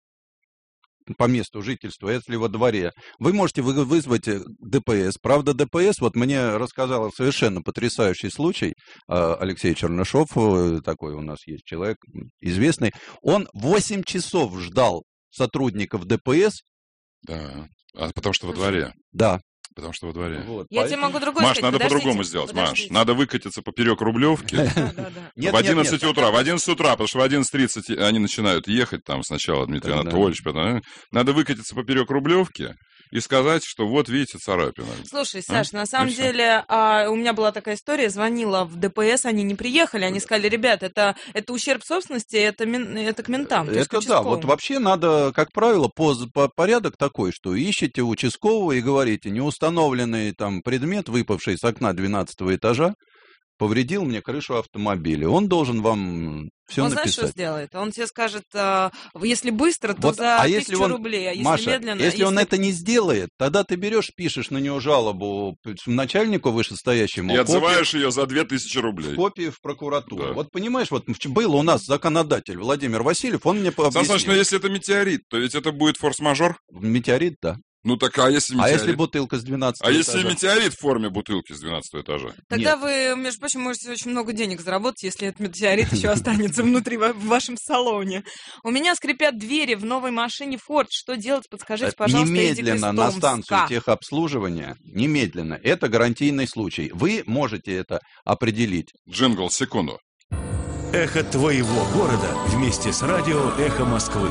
по месту жительства, если во дворе. Вы можете вы- вызвать э, ДПС. Правда, ДПС, вот мне рассказал совершенно потрясающий случай. э, Алексей Чернышов, э, такой у нас есть человек известный, он восемь часов ждал сотрудников ДПС. Да, а потому что во дворе. Да. Потому что во дворе. Вот, Я тебе могу другое Маш, сказать. надо Подождите, по-другому сделать, Маш. подождите. Надо выкатиться поперек Рублевки Нет, в одиннадцать нет, нет. утра. В одиннадцать утра, потому что в одиннадцать тридцать они начинают ехать, там сначала Дмитрий Да, да. Анатольевич, потом... Надо выкатиться поперек Рублевки и сказать, что вот, видите, царапина. Слушай, А? Саш, на самом И всё. деле а, у меня была такая история, звонила в ДПС, они не приехали, они сказали, ребят, это, это ущерб собственности, это, мен- это к ментам. то есть к Это да, вот участковым». вообще надо, как правило, по, по- порядок такой, что ищете участкового и говорите, неустановленный там предмет, выпавший с окна двенадцатого этажа, повредил мне крышу автомобиля. Он должен вам все Он знаешь, что написать. сделает? Он тебе скажет, а, если быстро, то Вот, за а тысячу если он, рублей, а если Маша, медленно... если он это не сделает, тогда ты берешь, пишешь на него жалобу начальнику вышестоящему. И копию- отзываешь ее за две тысячи рублей. Копию в прокуратуру. Да. Вот понимаешь, вот был у нас законодатель Владимир Васильев, он мне Сан Саныч, объяснил. но если это метеорит, то ведь это будет форс-мажор? Метеорит, да. Ну так, а если А метеорит? если бутылка с двенадцатого А если этажа? метеорит в форме бутылки с двенадцатого этажа? Тогда вы, между прочим, можете очень много денег заработать, если этот метеорит еще останется внутри ва- в вашем салоне. У меня скрипят двери в новой машине Ford. Что делать? Подскажите, пожалуйста, Эдик из Немедленно на станцию Томска. техобслуживания, немедленно. Это гарантийный случай. Вы можете это определить. Джингл, секунду. Эхо твоего города вместе с радио «Эхо Москвы».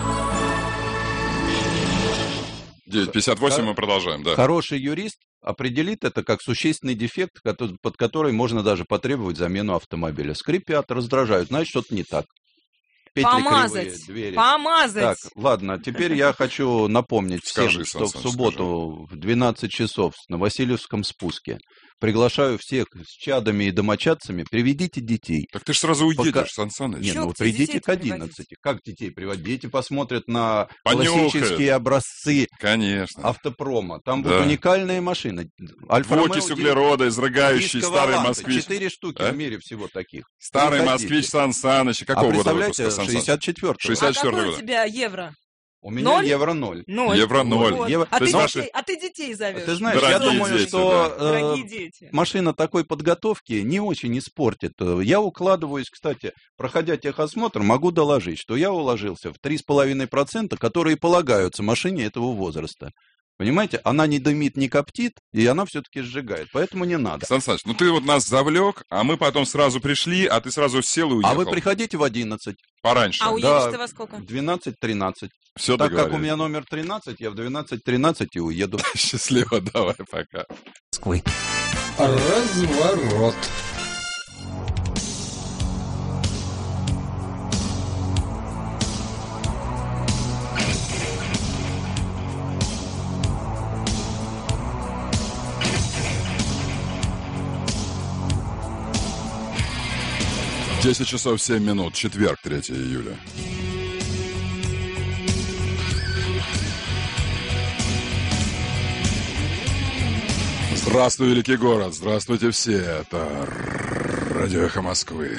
девять пятьдесят восемь мы продолжаем, да. Хороший юрист определит это как существенный дефект, кото- под который можно даже потребовать замену автомобиля. Скрипят, раздражают, значит, что-то не так. петли Помазать. кривые, двери. Помазать. Так, ладно, теперь я хочу напомнить всем, Скажи, что Сан в субботу в двенадцать часов на Васильевском спуске приглашаю всех с чадами и домочадцами, приведите детей. Так ты же сразу уедешь, Пока... Сан Саныч. Нет, ну придите к одиннадцати. Как детей приводить? Дети посмотрят на Понюхают. классические образцы Конечно. автопрома. Там Да. будут уникальные машины. Окись углерода, изрыгающий старый москвич. Четыре штуки А? в мире всего таких. Старый Приходите. москвич Сан Саныч. А Какого года представляете, выпуска Сан Саныч? шестьдесят четвёртого. А шестьдесят четвёртого какой у года. тебя евро? У меня Ноль? евро ноль. Ноль. Евро ноль. Вот. Евро- А, То ты есть детей, наши- а ты детей зовешь. Ты знаешь, Дорогие я думаю, дети, что да. э, Дорогие дети. машина такой подготовки не очень испортит. Я укладываюсь, кстати, проходя техосмотр, могу доложить, что я уложился в три с половиной процента, которые полагаются машине этого возраста. Понимаете, она не дымит, не коптит, и она все-таки сжигает, поэтому не надо. Сан Саныч, ну ты вот нас завлек, а мы потом сразу пришли, а ты сразу сел и уехал. А вы приходите в одиннадцать. Пораньше. А уедешь ты во сколько? В двенадцать тринадцать. Все Так как у договорились. меня номер тринадцать, я в двенадцать тринадцать и уеду. Счастливо, давай, пока. Разворот. десять часов семь минут, четверг, третьего июля. Здравствуй, великий город, здравствуйте все, это Радио Эхо Москвы.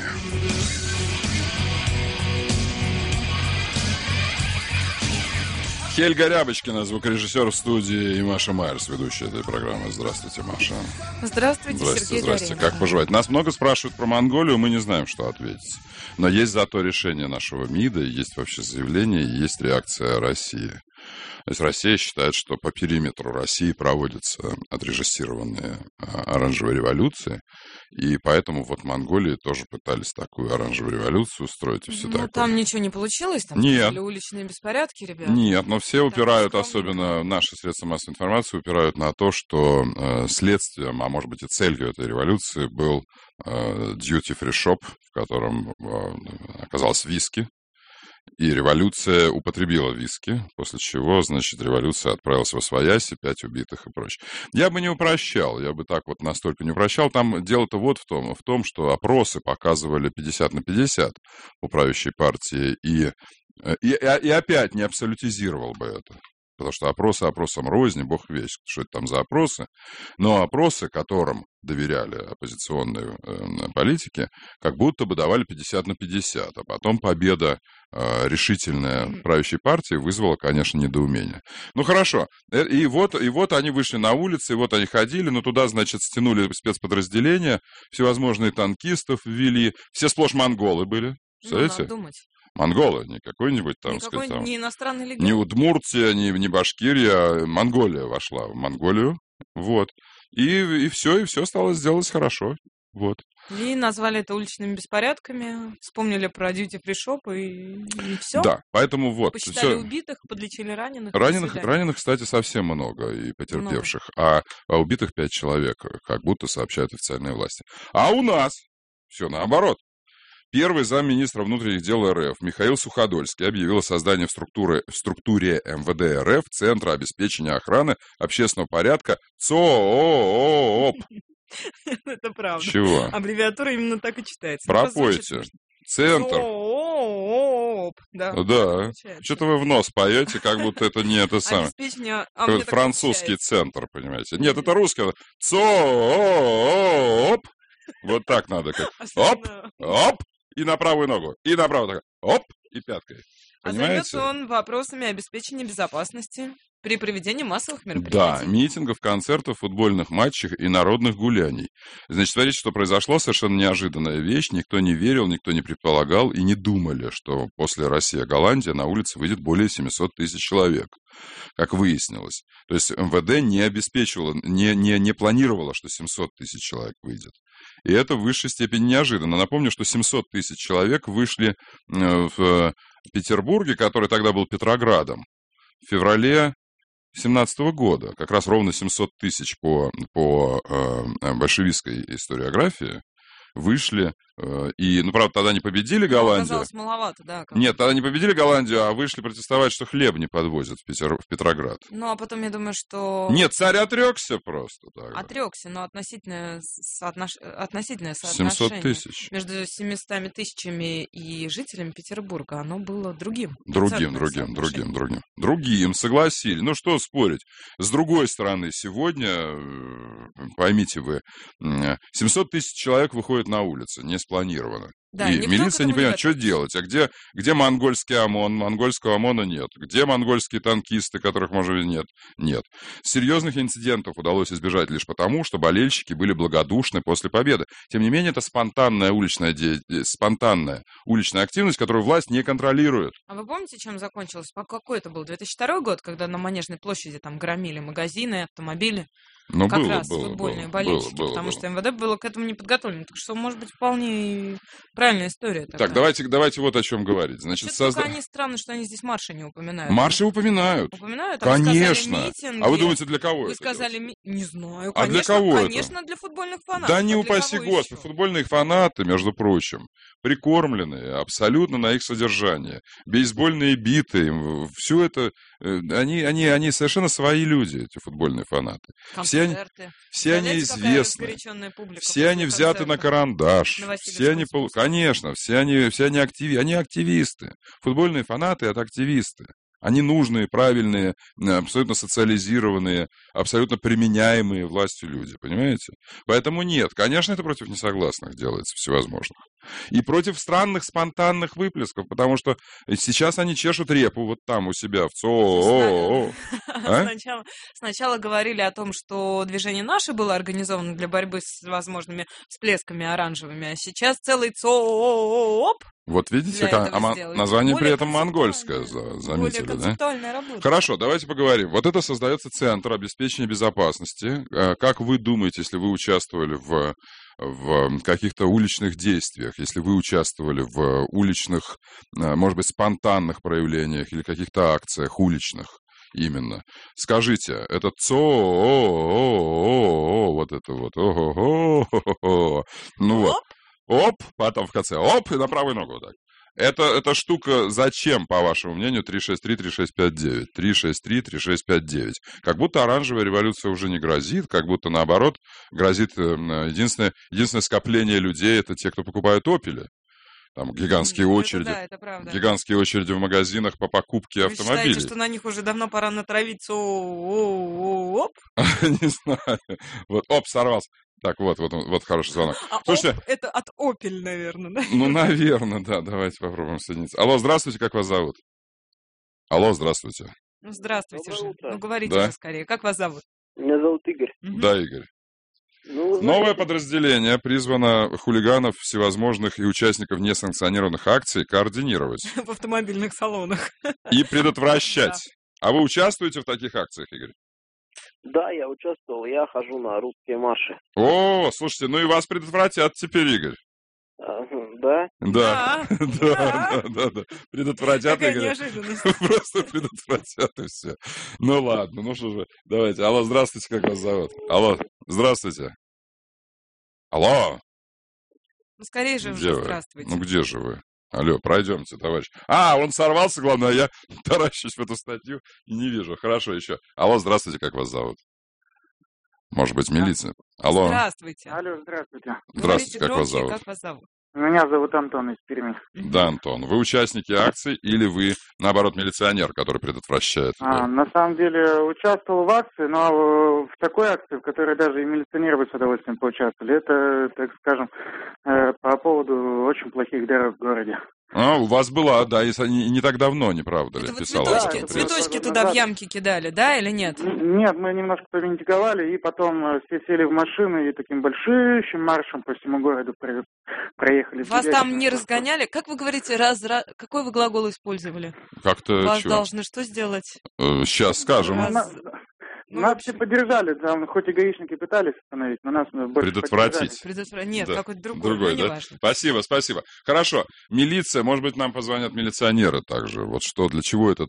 Хельга Рябочкина, звукорежиссер в студии, и Маша Майерс, ведущая этой программы. Здравствуйте, Маша. Здравствуйте, Здравствуйте, Сергей здравствуйте. Горенко. Как поживаете? Нас много спрашивают про Монголию, мы не знаем, что ответить. Но есть зато решение нашего МИДа, есть вообще заявление, есть реакция России. То есть Россия считает, что по периметру России проводятся отрежиссированные а, оранжевые революции, и поэтому вот в Монголии тоже пытались такую оранжевую революцию устроить и все Ну, такое. там ничего не получилось, там Нет. были уличные беспорядки, ребят. Нет, но все упирают, особенно наши средства массовой информации, упирают на то, что э, следствием, а может быть и целью этой революции был э, duty-free shop, в котором э, оказался виски. И революция употребила виски, после чего, значит, революция отправилась во свояси, пять убитых и прочее. Я бы не упрощал, я бы так вот настолько не упрощал. Там дело-то вот в том, в том, что опросы показывали пятьдесят на пятьдесят у правящей партии, и, и, и опять не абсолютизировал бы это. Потому что опросы опросам розни, бог весть, что это там за опросы. Но опросы, которым доверяли оппозиционные э, политики, как будто бы давали пятьдесят на пятьдесят. А потом победа э, решительная правящей партии вызвала, конечно, недоумение. Ну, хорошо. И вот, и вот они вышли на улицы, и вот они ходили, но туда, значит, стянули спецподразделения, всевозможные танкистов ввели. Все сплошь монголы были. Представляете? Ну, надо думать. Монголы, не какой-нибудь там, Никакой сказать, там, не иностранный легион. не Удмуртия, не, не Башкирия, а Монголия вошла в Монголию, вот, и, и все, и все стало сделать хорошо, вот. И назвали это уличными беспорядками, вспомнили про дьюти-фри шоп и, и все. Да, поэтому вот. Посчитали всё. убитых, подлечили раненых. Раненых, раненых, кстати, совсем много и потерпевших, а, а убитых пять человек, как будто сообщают официальные власти. А у нас все наоборот. Первый замминистра внутренних дел РФ Михаил Суходольский объявил о создании в структуре, в структуре МВД РФ Центра обеспечения охраны общественного порядка ЦООП. Это правда. Чего? Аббревиатура именно так и читается. Пропойте. Центр. ЦООП. Да. Да. Что-то вы в нос поете, как будто это не это самое. Обеспечение... А, мне так французский получается. центр, понимаете. Нет, это русский. ЦООП. Вот так надо. Как. Оп, оп, и на правую ногу, и на правую ногу, оп, и пяткой. А Понимаете? займется он вопросами обеспечения безопасности при проведении массовых Да, мероприятий. митингов, концертов, футбольных матчей и народных гуляний. Значит, смотрите, что произошло, совершенно неожиданная вещь. Никто не верил, никто не предполагал и не думали, что после Россия-Голландия на улице выйдет более семьсот тысяч человек, как выяснилось. То есть МВД не обеспечивало, не, не, не планировало, что семьсот тысяч человек выйдет. И это в высшей степени неожиданно. Напомню, что семьсот тысяч человек вышли в Петербурге, который тогда был Петроградом, в феврале семнадцатого года. Как раз ровно семьсот тысяч по, по э, большевистской историографии вышли И, ну, правда, тогда не победили Голландию. Оказалось маловато, да. Как... Нет, тогда не победили Голландию, а вышли протестовать, что хлеб не подвозят в, Петер... в Петроград. Ну, а потом я думаю, что... Нет, царь отрекся просто. Тогда. Отрекся, но относительное, соотнош... относительное соотношение семьсот тысяч. Между семьюстами тысячами и жителями Петербурга, оно было другим. Другим, другим, другим, другим. Другим, согласили. Ну, что спорить. С другой стороны, сегодня, поймите вы, семьсот тысяч человек выходят на улицы, не спланировано. Да, и милиция не понимает, что делать. А где, где монгольский ОМОН? Монгольского ОМОНа нет. Где монгольские танкисты, которых, может быть, нет? Нет. Серьезных инцидентов удалось избежать лишь потому, что болельщики были благодушны после победы. Тем не менее, это спонтанная уличная, де... спонтанная уличная активность, которую власть не контролирует. А вы помните, чем закончилось? Какой это был? две тысячи второй год, когда на Манежной площади там громили магазины, автомобили? Ну, как было, раз было, футбольные было, болельщики, было, потому было. что МВД было к этому не подготовлено. Так что, может быть, вполне правильная история. Такая. Так, давайте, давайте вот о чем говорить. Значит, Что-то созда... они странно, что они здесь марши не упоминают. Марши упоминают. Упоминают? А Конечно. вы митинги. А вы думаете, для кого вы это? Вы сказали, ми... не знаю, а конечно, для кого конечно, это? для футбольных фанатов. Да не а упаси Господи, футбольные фанаты, между прочим, прикормленные абсолютно на их содержание, бейсбольные биты, все это, они, они, они совершенно свои люди, эти футбольные фанаты. Все они, все они известны, все они взяты на карандаш, все они, конечно, все они, все они, активи, они активисты. Футбольные фанаты – это активисты. Они нужные, правильные, абсолютно социализированные, абсолютно применяемые властью люди, понимаете? Поэтому нет, конечно, это против несогласных делается всевозможных. И против странных спонтанных выплесков, потому что сейчас они чешут репу вот там у себя в ЦООО. Сначала, сначала говорили о том, что движение наше было организовано для борьбы с возможными всплесками оранжевыми, а сейчас целый ЦООО. Вот видите, а, а название при этом монгольское, заметили, да? Работа. Хорошо, давайте поговорим. Вот это создается Центр обеспечения безопасности. Как вы думаете, если вы участвовали в, в каких-то уличных действиях, если вы участвовали в уличных, может быть, спонтанных проявлениях или каких-то акциях уличных, именно. Скажите, этот ЦООО, вот это вот, ого-го, ну вот. Оп, потом в конце, оп, и на правую ногу так. Это, эта штука зачем, по вашему мнению, три шесть три три шесть пять девять? три шесть три три шесть пять девять. Как будто оранжевая революция уже не грозит, как будто, наоборот, грозит единственное, единственное скопление людей, это те, кто покупают «Опели». Там гигантские это очереди, да, это правда. гигантские очереди в магазинах по покупке Вы автомобилей. считаете, что на них уже давно пора натравить ЦООО? Не знаю. Вот, оп, сорвался. Так, вот, вот, вот хороший звонок. А Слушайте, оп, это от Opel, наверное, да? Ну, наверное, да. Давайте попробуем соединиться. Алло, здравствуйте, как вас зовут? Алло, здравствуйте. Ну, здравствуйте же. Ну, говорите да? же скорее. Как вас зовут? Меня зовут Игорь. Угу. Да, Игорь. Ну, знаете... Новое подразделение призвано хулиганов всевозможных и участников несанкционированных акций координировать. В автомобильных салонах. И предотвращать. А вы участвуете в таких акциях, Игорь? Да, я участвовал, я хожу на русские марши. О, слушайте, ну и вас предотвратят теперь, Игорь. А, да? Да, да, да, да, да. Предотвратят, Какая Игорь. неожиданность. Просто предотвратят и все. Ну ладно, ну что же, давайте. Алло, здравствуйте, как вас зовут? Алло, здравствуйте. Алло. Ну, скорее же Где уже вы? здравствуйте. Ну где же вы? Алло, пройдемте, товарищ. А, он сорвался, главное, а я таращусь в эту статью и не вижу. Хорошо, еще. Алло, здравствуйте, как вас зовут? Может быть, милиция? Алло. Здравствуйте. Алло, здравствуйте. Здравствуйте, как вас зовут? Как вас зовут? Меня зовут Антон из Перми. Да, Антон. Вы участники акций или вы, наоборот, милиционер, который предотвращает? А, на самом деле участвовал в акции, но в такой акции, в которой даже и милиционеры бы с удовольствием поучаствовали. Это, так скажем, по поводу очень плохих дорог в городе. А, у вас была, да, и не, не так давно, не правда ли? Это вы писала цветочки, да, цветочки туда в ямки кидали, да, или нет? Нет, мы немножко повиндиговали, и потом все сели в машины и таким большущим маршем по всему городу проехали. Вас там не разгоняли? Как вы говорите, раз, раз... какой вы глагол использовали? Как-то... Вас чё? должны что сделать? Э, сейчас скажем. Раз... Нас все поддержали, там, хоть и гаишники пытались остановить, но нас больше предотвратить. Предотвра... Нет, Да. какой-то другой, Другой, но да? неважно. Спасибо, спасибо. Хорошо. Милиция, может быть, нам позвонят милиционеры также. Вот что, для чего этот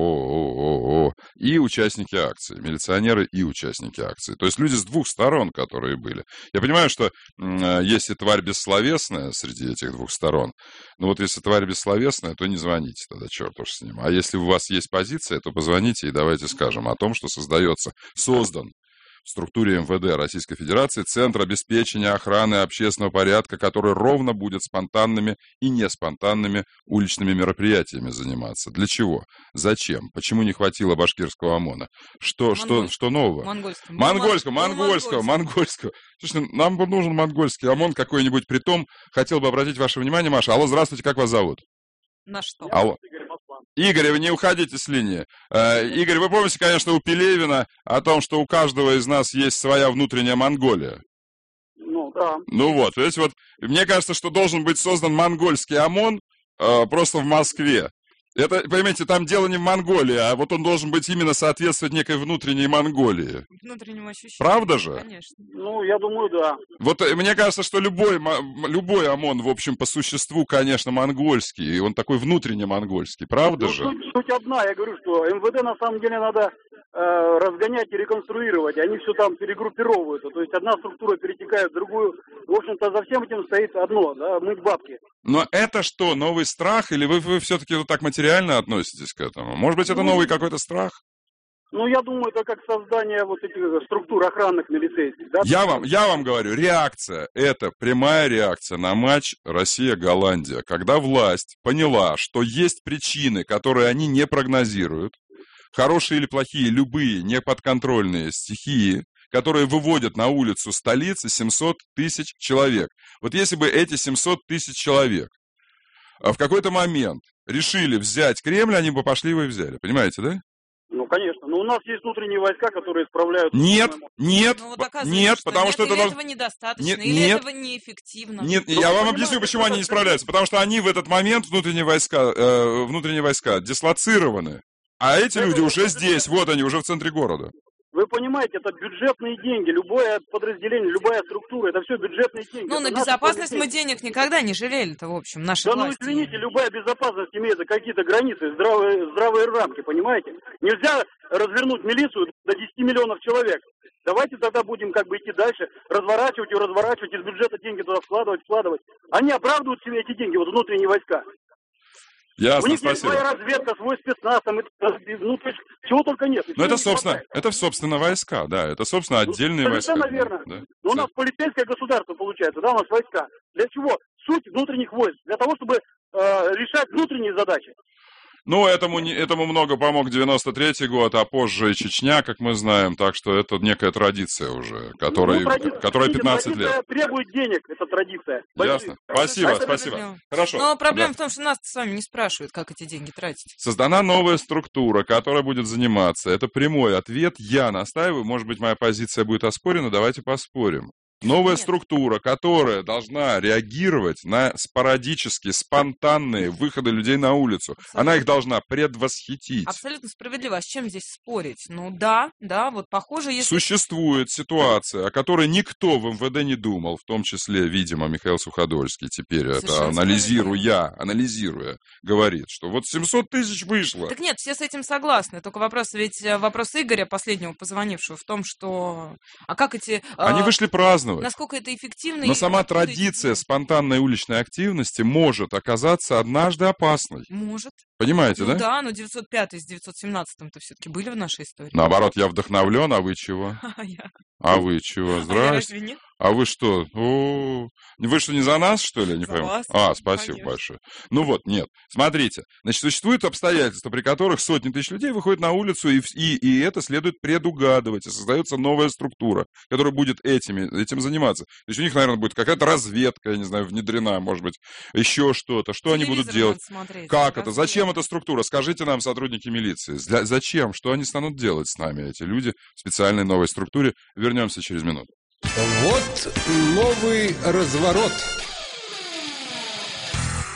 ЦООО. И участники акции. Милиционеры и участники акции. То есть люди с двух сторон, которые были. Я понимаю, что м, есть и тварь бессловесная среди этих двух сторон. Но вот если тварь бессловесная, то не звоните тогда, черт уж с ним. А если у вас есть позиция, то позвоните и давайте скажем о том, что создается, создан в структуре эм вэ дэ Российской Федерации Центр обеспечения охраны общественного порядка, который ровно будет спонтанными и неспонтанными уличными мероприятиями заниматься. Для чего? Зачем? Почему не хватило башкирского ОМОНа? Что, что, что нового? Монгольского. Монгольского, монгольского, монгольского. Слушайте, нам бы нужен монгольский ОМОН какой-нибудь. Притом, хотел бы обратить ваше внимание, Маша. Алло, здравствуйте, как вас зовут? На что? Алло. Игорь, вы не уходите с линии. Э, Игорь, вы помните, конечно, у Пелевина о том, что у каждого из нас есть своя внутренняя Монголия? Ну, да. Ну вот, то есть вот, мне кажется, что должен быть создан монгольский ОМОН э, просто в Москве. Это, понимаете, там дело не в Монголии, а вот он должен быть именно соответствовать некой внутренней Монголии. Внутреннему ощущению. Правда же? Конечно. Ну, я думаю, да. Вот э, мне кажется, что любой, мо- любой ОМОН, в общем, по существу, конечно, монгольский, и он такой внутренне монгольский, правда Ну, же? суть, суть одна, я говорю, что эм вэ дэ на самом деле надо э, разгонять и реконструировать, они все там перегруппировываются, то есть одна структура перетекает в другую, в общем-то за всем этим стоит одно, да, мыть бабки. Но это что, новый страх, или вы, вы все-таки вот так материально относитесь к этому? Может быть, это Ну, новый какой-то страх? Ну, я думаю, это как создание вот этих структур охранных милицейских, да? Я вам, я вам говорю, реакция, это прямая реакция на матч Россия-Голландия, когда власть поняла, что есть причины, которые они не прогнозируют, хорошие или плохие, любые неподконтрольные стихии, которые выводят на улицу столицы семьсот тысяч человек. Вот если бы эти семьсот тысяч человек в какой-то момент решили взять Кремль, они бы пошли его и взяли. Понимаете, да? Ну, конечно. Но у нас есть внутренние войска, которые справляются... Нет, нет, Ну, вот по- оказывается, нет, что потому нет, что это... или должно- этого недостаточно, Нет, или нет. этого неэффективно. Нет, Ну, я вы вам понимаете, объясню, почему что они не это- справляются. Потому что они в этот момент, внутренние войска, э, внутренние войска дислоцированы. А эти люди уже здесь, вот они, уже в центре города. Вы понимаете, это бюджетные деньги, любое подразделение, любая структура, это все бюджетные деньги. Ну, Это на наши безопасность мы подразделения. денег никогда не жалели-то, в общем, наши Да ну власти. извините, любая безопасность имеет какие-то границы, здравые, здравые рамки, понимаете? Нельзя развернуть милицию до десяти миллионов человек. Давайте тогда будем как бы идти дальше, разворачивать и разворачивать, из бюджета деньги туда вкладывать, вкладывать. Они оправдывают себе эти деньги, вот внутренние войска. У Ясно, них есть спасибо. своя разведка, свой спецназ, там, и- ну, то есть, чего только нет. И Ну, это, всего не собственно, хватает. это, собственно, войска, да, это, собственно, отдельные войска. Совершенно верно. Да. Но у нас полицейское государство получается, да, у нас войска. Для чего? Суть внутренних войск. Для того, чтобы э, решать внутренние задачи. Ну, этому, не- этому много помог девяносто третий год, а позже и Чечня, как мы знаем, так что это некая традиция уже, которой, Ну, традиция, которая видите, пятнадцать лет. традиция требует денег, это традиция. Ясно. Спасибо, спасибо. Хорошо. Но проблема Да. в том, что нас с вами не спрашивают, как эти деньги тратить. Создана новая структура, которая будет заниматься. Это прямой ответ. Я настаиваю. Может быть, моя позиция будет оспорена. Давайте поспорим. Новая структура, которая должна реагировать на спорадические, спонтанные выходы людей на улицу. Она их должна предвосхитить. Абсолютно справедливо. А с чем здесь спорить? Ну да, да, вот похоже, если... Существует ситуация, о которой никто в эм вэ дэ не думал, в том числе, видимо, Михаил Суходольский теперь это Совершенно анализируя, анализируя, говорит, что вот семьсот тысяч вышло. Так нет, все с этим согласны. Только вопрос, ведь э, вопрос Игоря, последнего позвонившего, в том, что... А как эти... Они э, вышли праздновать. Насколько это эффективно? Но и сама откуда эти традиция спонтанной уличной активности может оказаться однажды опасной. Может. Понимаете, Ну да? да, но девятьсот пятый с девятьсот семнадцатым-то все-таки были в нашей истории. Наоборот, я вдохновлен, а вы чего? А я- А вы чего? А я Здрасте. разве нет? А вы что? О, вы что, не за нас, что ли? Не За пойму. вас, А, спасибо конечно. большое. Ну вот, нет. Смотрите, значит, существуют обстоятельства, при которых сотни тысяч людей выходят на улицу, и, в- и, и это следует предугадывать, и создается новая структура, которая будет этими, этим заниматься. То есть у них, наверное, будет какая-то разведка, я не знаю, внедрена, может быть, еще что-то. Что они будут Телевизор делать? надо смотреть, Как это? разведка. Зачем эта структура? Скажите нам, сотрудники милиции. Для- зачем? Что они станут делать с нами, эти люди, в специальной новой структуре? Вернемся через минуту. Вот новый разворот.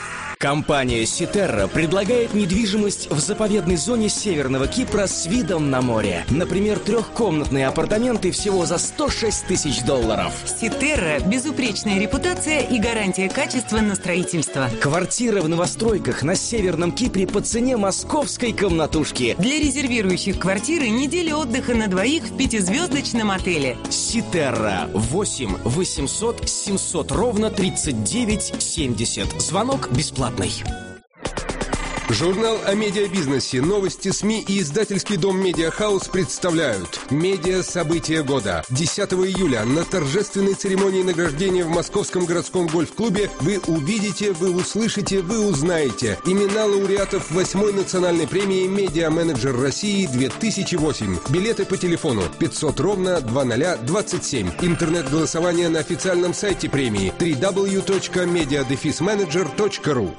Компания Ситерра предлагает недвижимость в заповедной зоне Северного Кипра с видом на море. Например, трехкомнатные апартаменты всего за сто шесть тысяч долларов. Ситерра – безупречная репутация и гарантия качества на строительство. Квартира в новостройках на Северном Кипре по цене московской комнатушки. Для резервирующих квартиры неделя отдыха на двоих в пятизвездочном отеле. Ситерра. восемь восемьсот семьсот ровно тридцать девять семьдесят. Звонок бесплатный. Журнал о медиабизнесе, новости СМИ и издательский дом «Медиахаус» представляют «Медиа-события года». десятого июля на торжественной церемонии награждения в Московском городском гольф-клубе вы увидите, вы услышите, вы узнаете имена лауреатов восьмой национальной премии «Медиа-менеджер России-две тысячи восемь». Билеты по телефону пятьсот ровно двадцать двадцать семь. Интернет-голосование на официальном сайте премии дабл ю дабл ю дабл ю точка медиа менеджер точка ру.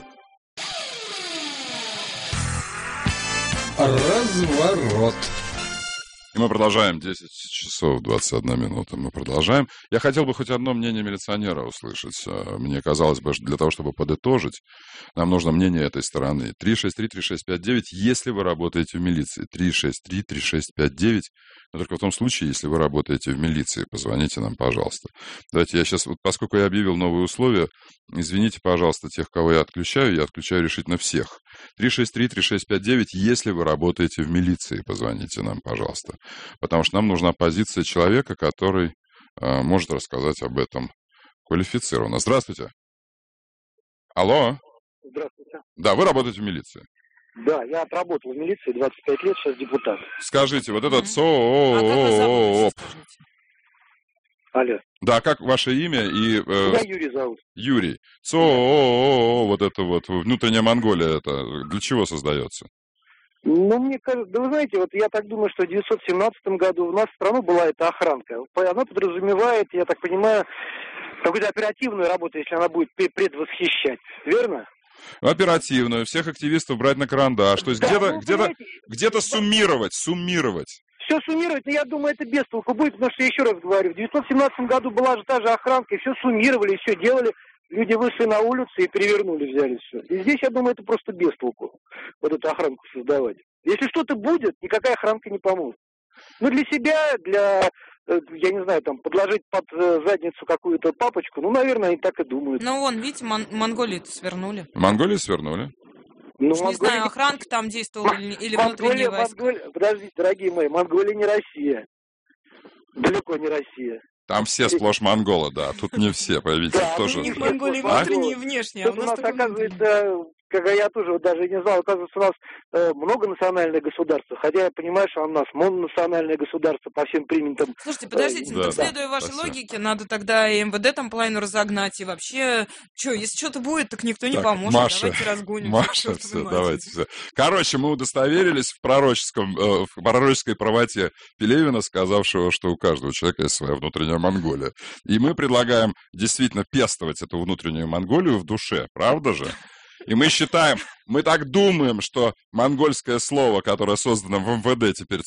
Разворот. И мы продолжаем. десять часов двадцать одна минута. Мы продолжаем. Я хотел бы хоть одно мнение милиционера услышать. Мне казалось бы, что для того, чтобы подытожить, нам нужно мнение этой стороны. три шесть три три шесть пять девять, если вы работаете в милиции. три шесть три три шесть пять девять. Но только в том случае, если вы работаете в милиции. Позвоните нам, пожалуйста. Давайте я сейчас, вот поскольку я объявил новые условия, извините, пожалуйста, тех, кого я отключаю, я отключаю решительно всех. три шесть три три шесть пять девять, если вы работаете в милиции, позвоните нам, пожалуйста. Потому что нам нужна позиция человека, который э, может рассказать об этом квалифицированно. Здравствуйте. Алло. Здравствуйте. Да, вы работаете в милиции. Да, я отработал в милиции двадцать пять лет, сейчас депутат. Скажите, вот этот СООО... Алло. Да, как ваше имя и... Э, Меня Юрий зовут. Юрий. СООО, вот это вот, внутренняя Монголия, это для чего создается? Ну, мне кажется, да вы знаете, вот я так думаю, что в девятьсот семнадцатом году у нас в страну была эта охранка. Она подразумевает, я так понимаю, какую-то оперативную работу, если она будет предвосхищать. Верно? Оперативную, всех активистов брать на карандаш. То есть да, где-то, ну, где-то, где-то суммировать, суммировать. Все суммировать, но я думаю, это без толку будет, потому что, я еще раз говорю, в девятьсот семнадцатом году была же та же охранка, и все суммировали, все делали. Люди вышли на улицу и перевернули, взяли все. И здесь, я думаю, это просто без толку, вот эту охранку создавать. Если что-то будет, никакая охранка не поможет. Ну, для себя, для, я не знаю, там, подложить под задницу какую-то папочку, ну, наверное, они так и думают. Ну, вон, видите, Мон- Монголию-то свернули. Монголию свернули? Ну, Уж Монголия... не знаю, охранка там действовала или, или внутренние войска. Монголия... Подождите, дорогие мои, Монголия не Россия. Далеко не Россия. Там все сплошь монголы, да. Тут не все, поверьте, да, тоже. У них Монголии внутренние и внешние, а у нас, у нас оказывается, как я тоже вот даже не знал, оказывается, у нас э, многонациональное государство, хотя я понимаю, что у нас мононациональное государство по всем принятым... Слушайте, подождите, э, ну, да, так следуя да, вашей спасибо. логике, надо тогда и эм вэ дэ там половину разогнать, и вообще, что, если что-то будет, так никто не так, поможет, Маша, давайте разгоним. Маша, все, давайте, все. Короче, мы удостоверились в пророческом, э, в пророческой правоте Пелевина, сказавшего, что у каждого человека есть своя внутренняя Монголия. И мы предлагаем действительно пестовать эту внутреннюю Монголию в душе, правда же? И мы считаем, мы так думаем, что монгольское слово, которое создано в эм вэ дэ теперь,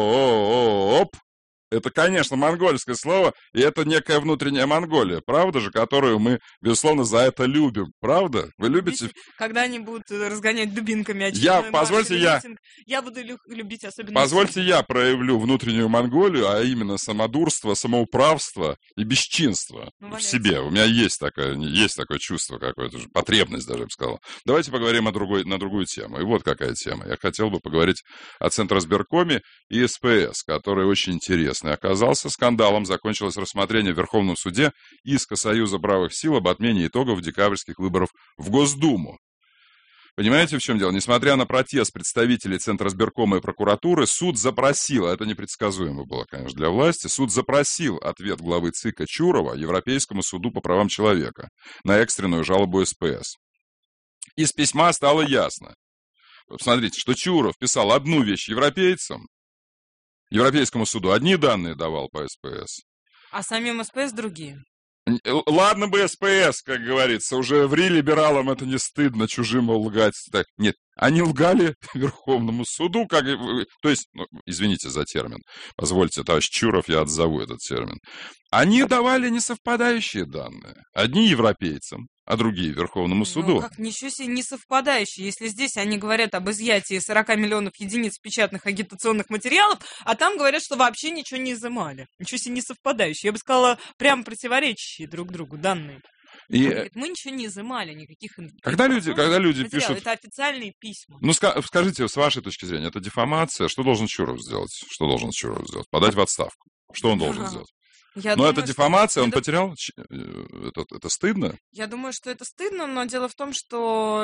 ЦОООП, это, конечно, монгольское слово, и это некая внутренняя Монголия, правда же, которую мы, безусловно, за это любим, правда? Вы любите? Когда они будут разгонять дубинками я, позвольте я... митинг, я буду лю- любить особенно... Позвольте я проявлю внутреннюю Монголию, а именно самодурство, самоуправство и бесчинство ну, в себе. У меня есть такое, есть такое чувство какое-то, потребность даже, я бы сказал. Давайте поговорим о другой, на другую тему. И вот какая тема. Я хотел бы поговорить о Центросберкоме и эс пэ эс, который очень интересный оказался. Скандалом закончилось рассмотрение в Верховном суде иска Союза правых сил об отмене итогов декабрьских выборов в Госдуму. Понимаете, в чем дело? Несмотря на протест представителей Центросберкома и прокуратуры, суд запросил, а это непредсказуемо было, конечно, для власти, суд запросил ответ главы ЦИКа Чурова Европейскому суду по правам человека на экстренную жалобу эс пэ эс. Из письма стало ясно. Посмотрите, что Чуров писал одну вещь европейцам, Европейскому суду одни данные давал по эс пэ эс. А самим эс пэ эс другие. Ладно бы эс пэ эс, как говорится, уже ври либералам это не стыдно, чужим лгать. Так, нет, Они лгали Верховному суду, как, то есть, ну, извините за термин, позвольте, товарищ Чуров, я отзову этот термин. Они давали несовпадающие данные. Одни европейцам, а другие Верховному суду. Ну, как ничего себе не совпадающие. Если здесь они говорят об изъятии сорок миллионов единиц печатных агитационных материалов, а там говорят, что вообще ничего не изымали. Ничего себе не совпадающие. Я бы сказала, прям противоречащие друг другу данные. И... Говорит, мы ничего не изымали, никаких... Когда люди, когда люди материалов. пишут... Это официальные письма. Ну, скажите, с вашей точки зрения, это дефамация? Что должен Чуров сделать? Что должен Чуров сделать? Подать в отставку. Что он должен сделать? Я но думаю, это дефамация, что... он потерял... Это, это стыдно? Я думаю, что это стыдно, но дело в том, что...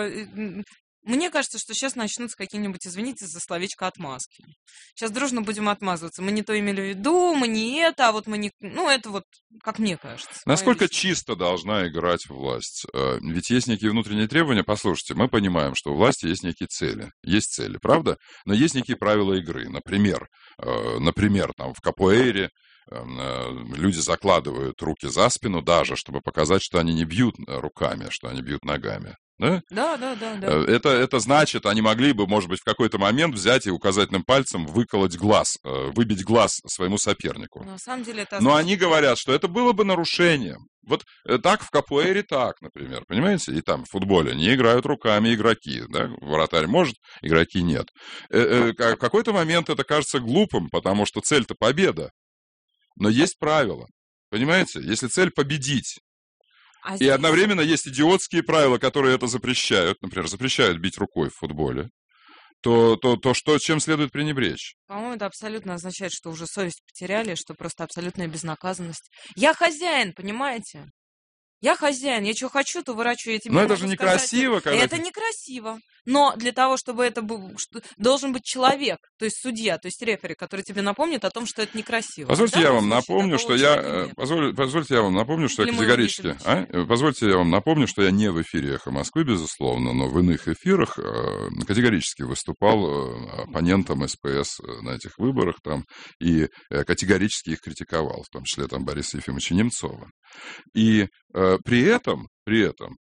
Мне кажется, что сейчас начнутся какие-нибудь, извините за словечко, отмазки. Сейчас дружно будем отмазываться. Мы не то имели в виду, мы не это, а вот мы не... Ну, это вот, как мне кажется. Насколько чисто должна играть власть? Ведь есть некие внутренние требования. Послушайте, мы понимаем, что у власти есть некие цели. Есть цели, правда? Но есть некие правила игры. Например, например, там в капоэйре люди закладывают руки за спину даже, чтобы показать, что они не бьют руками, что они бьют ногами. Да? Да, да, да, да. Это, это значит, они могли бы, может быть, в какой-то момент взять и указательным пальцем выколоть глаз, выбить глаз своему сопернику. Но, на самом деле, это Но они говорят, что это было бы нарушением. Вот так в капоэйре так, например, понимаете? И там в футболе не играют руками игроки, да? Вратарь может, игроки нет. В какой-то момент это кажется глупым, потому что цель-то победа. Но есть правила, понимаете? Если цель победить, а и одновременно есть идиотские правила, которые это запрещают, например, запрещают бить рукой в футболе, то, то, то что, чем следует пренебречь? По-моему, это абсолютно означает, что уже совесть потеряли, что просто абсолютная безнаказанность. Я хозяин, понимаете? Я хозяин, я что хочу, то ворачу, я тебе Но могу это же сказать. некрасиво, когда... Это некрасиво. Но для того, чтобы это был... Должен быть человек, то есть судья, то есть рефери, который тебе напомнит о том, что это некрасиво. Позвольте я вам напомню, что я... Позволь... Позвольте я вам напомню, что я категорически... А? Позвольте я вам напомню, что я не в эфире «Эхо Москвы», безусловно, но в иных эфирах категорически выступал оппонентом СПС на этих выборах там и категорически их критиковал, в том числе там Бориса Ефимовича Немцова. И э, при этом, при этом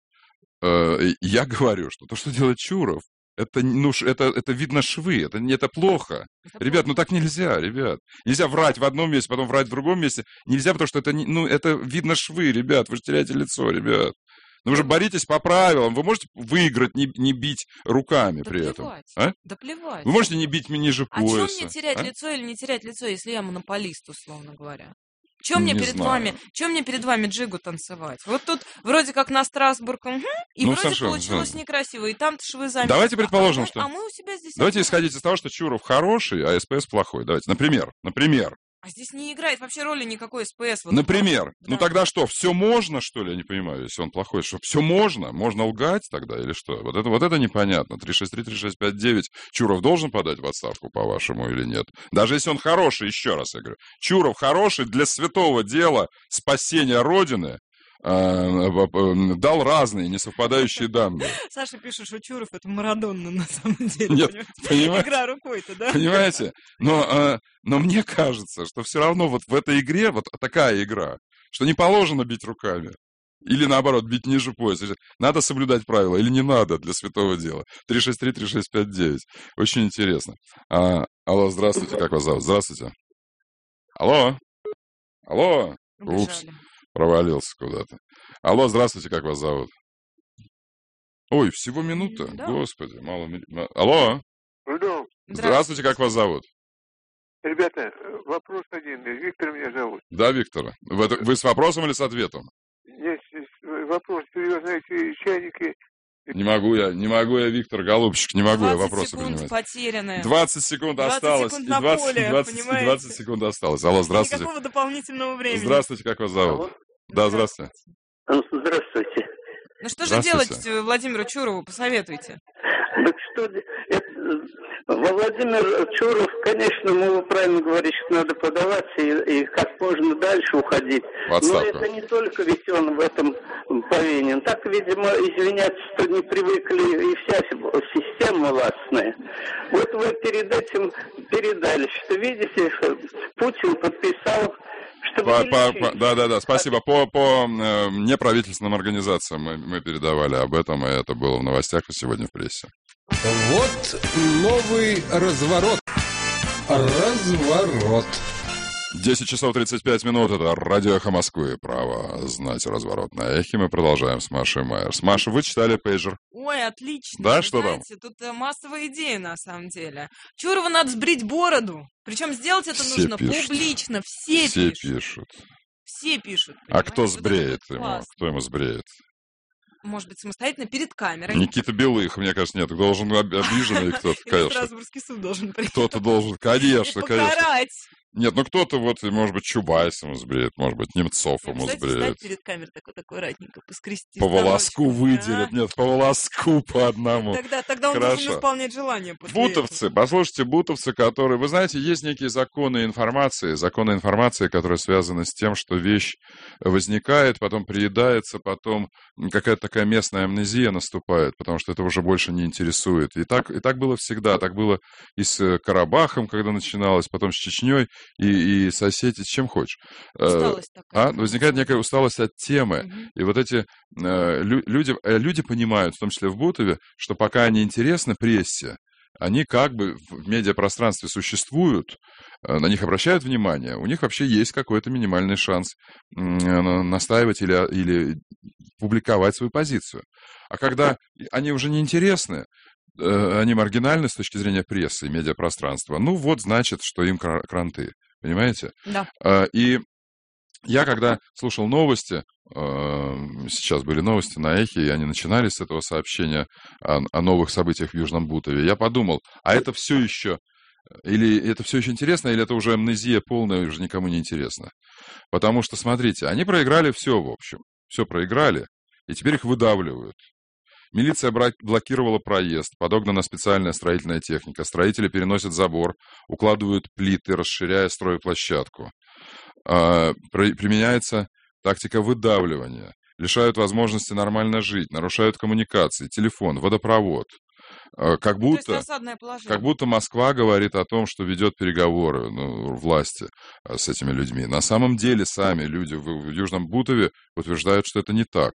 э, я говорю, что то, что делает Чуров, это, ну, это, это видно швы, это, это плохо. Это ребят, плохо. Ну так нельзя, ребят. Нельзя врать в одном месте, потом врать в другом месте. Нельзя, потому что это, ну, это видно швы, ребят. Вы же теряете лицо, ребят. Ну вы же боритесь по правилам. Вы можете выиграть, не, не бить руками да при плевать. этом. А? Да плевать. Вы можете не бить ниже пояса. А что мне терять а? лицо или не терять лицо, если я монополист, условно говоря? Чем мне, перед знаю. вами, чем мне перед вами джигу танцевать? Вот тут вроде как на Страсбург, угу, и ну, вроде Саша, получилось да. некрасиво, и там-то швы заметны. Давайте предположим, а, что... А мы у себя здесь... Давайте исходить из того, что Чуров хороший, а СПС плохой. Давайте, например, например. А здесь не играет вообще роли никакой СПС. Вот например. да. Ну тогда что, все можно, что ли? Я не понимаю, если он плохой. Что, все можно? Можно лгать тогда или что? Вот это, вот это непонятно. три шесть три три шесть пять девять. Чуров должен подать в отставку, по-вашему, или нет? Даже если он хороший, еще раз я говорю. Чуров хороший для святого дела спасения Родины. Дал разные несовпадающие данные. Саша пишет, что Чуров это Марадонна на самом деле. Нет, понимаете? Игра рукой-то, да? Понимаете? Но, но мне кажется, что все равно вот в этой игре, вот такая игра, что не положено бить руками. Или наоборот, бить ниже пояса. Надо соблюдать правила или не надо для святого дела. три шесть три три шесть пять девять. Очень интересно. А, алло, здравствуйте, как вас зовут? Здравствуйте. Алло. Алло. Упс. Провалился куда-то. Алло, здравствуйте, как вас зовут? Ой, всего минута? Да. Господи, мало... Алло. Алло. Здравствуйте, как вас зовут? Ребята, вопрос один. Виктор меня зовут. Да, Виктор. Вы, вы с вопросом или с ответом? Нет, вопрос. Вы знаете, чайники... Не могу я, не могу я, Виктор Голубчик, не могу я вопросы принимать. Потерянные. двадцать секунд двадцать осталось. Секунд и двадцать, поле, двадцать, двадцать секунд осталось. Алло, здравствуйте. Никакого дополнительного времени. Здравствуйте, как вас зовут? Алло. Да, здравствуйте. Здравствуйте. Ну что же делать Владимиру Чурову, посоветуйте? Так что... Это, Владимир Чуров, конечно, мы правильно говорите, что надо подаваться и, и как можно дальше уходить. Но это не только ведь он в этом повинен. Так, видимо, извиняться-то не привыкли и вся система властная. Вот вы перед этим передали, что, видите, Путин подписал... По, по, по, да, да, да, спасибо. По, по э, неправительственным организациям мы, мы передавали об этом, и это было в новостях и сегодня в прессе. Вот новый разворот. Разворот. десять часов тридцать пять минут. Это радио «Эхо Москвы». Право знать разворот на эхе. Мы продолжаем с Машей Майерс. Маша, вы читали пейджер? Ой, отлично. Да, Вы что знаете, там? Тут массовая идея, на самом деле. Чурову надо сбрить бороду. Причем сделать это Все нужно пишут. публично. Все, Все пишут. пишут. Все пишут. А кто понимаете? Вот это сбреет вот ему? классно. Кто ему сбреет? Может быть, самостоятельно перед камерой. Никита Белых, мне кажется, нет. Должен об- обиженный кто-то, Или конечно. Страсбургский суд должен прийти. Кто-то должен, конечно, И конечно. покарать. Нет, ну кто-то вот, может быть, Чубайс ему сбреет, может быть, Немцов ему Представляете, сбреет. встать перед камерой так вот аккуратненько, поскрести. По волоску станочком, выделят. а? Нет, по волоску по одному. Тогда, тогда он должен Хорошо. исполнять желание после Бутовцы, послушайте, бутовцы, которые... Вы знаете, есть некие законы информации, законы информации, которые связаны с тем, что вещь возникает, потом приедается, потом какая-то такая местная амнезия наступает, потому что это уже больше не интересует. И так, и так было всегда. Так было и с Карабахом, когда начиналось, потом с Чечней, и, и с Осетией, с чем хочешь. Усталость такая. А? Возникает некая усталость от темы. Мгм. И вот эти э, лю- люди, э, люди понимают, в том числе в Бутове, что пока они интересны прессе, они как бы в медиапространстве существуют, э, на них обращают внимание, у них вообще есть какой-то минимальный шанс м, э, настаивать или, или публиковать свою позицию. А когда они уже не интересны, э, они маргинальны с точки зрения прессы и медиапространства, ну вот значит, что им кра- кранты. Понимаете? Да. Э, И я, когда слушал новости, э, сейчас были новости на Эхе, и они начинались с этого сообщения о, о новых событиях в Южном Бутове, я подумал, а это все еще, или это все еще интересно, или это уже амнезия полная, и уже никому не интересно. Потому что, смотрите, они проиграли все, в общем, все проиграли, и теперь их выдавливают. Милиция бра- блокировала проезд, подогнана специальная строительная техника, строители переносят забор, укладывают плиты, расширяя стройплощадку. А, при- применяется тактика выдавливания, лишают возможности нормально жить, нарушают коммуникации, телефон, водопровод. А, как Ну, то есть будто, осадное положение. как будто Москва говорит о том, что ведет переговоры, ну, власти а, с этими людьми. На самом деле сами люди в, в Южном Бутове утверждают, что это не так.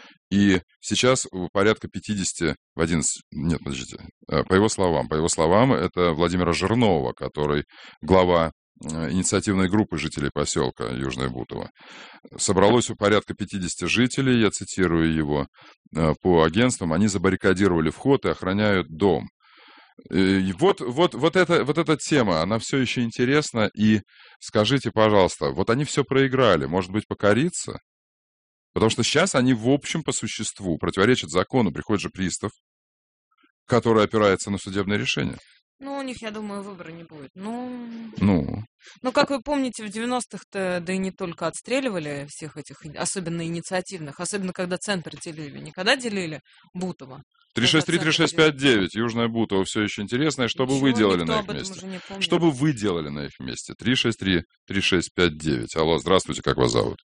И сейчас порядка пятьдесят в одиннадцать, нет, подождите, э, по его словам, по его словам, это Владимира Жирнова, который глава э, инициативной группы жителей поселка Южное Бутово. Собралось у порядка пятьдесят жителей, я цитирую его, э, по агентствам, они забаррикадировали вход и охраняют дом. И вот, вот, вот, это, вот эта тема, она все еще интересна, и скажите, пожалуйста, вот они все проиграли, может быть, покориться? Потому что сейчас они, в общем, по существу противоречат закону. Приходит же пристав, который опирается на судебное решение. Ну, у них, я думаю, выбора не будет. Ну, Ну, ну как вы помните, в девяностых-то, да и не только отстреливали всех этих, особенно инициативных, особенно когда центр делили. Никогда делили Бутово? три шесть три три шесть пять девять, Южное Бутово, все еще интересное. Что бы Ничего, вы делали никто на об их этом месте? уже не помнит. Что бы вы делали на их месте? три шесть три три шесть пять девять. Алло, здравствуйте, как вас зовут?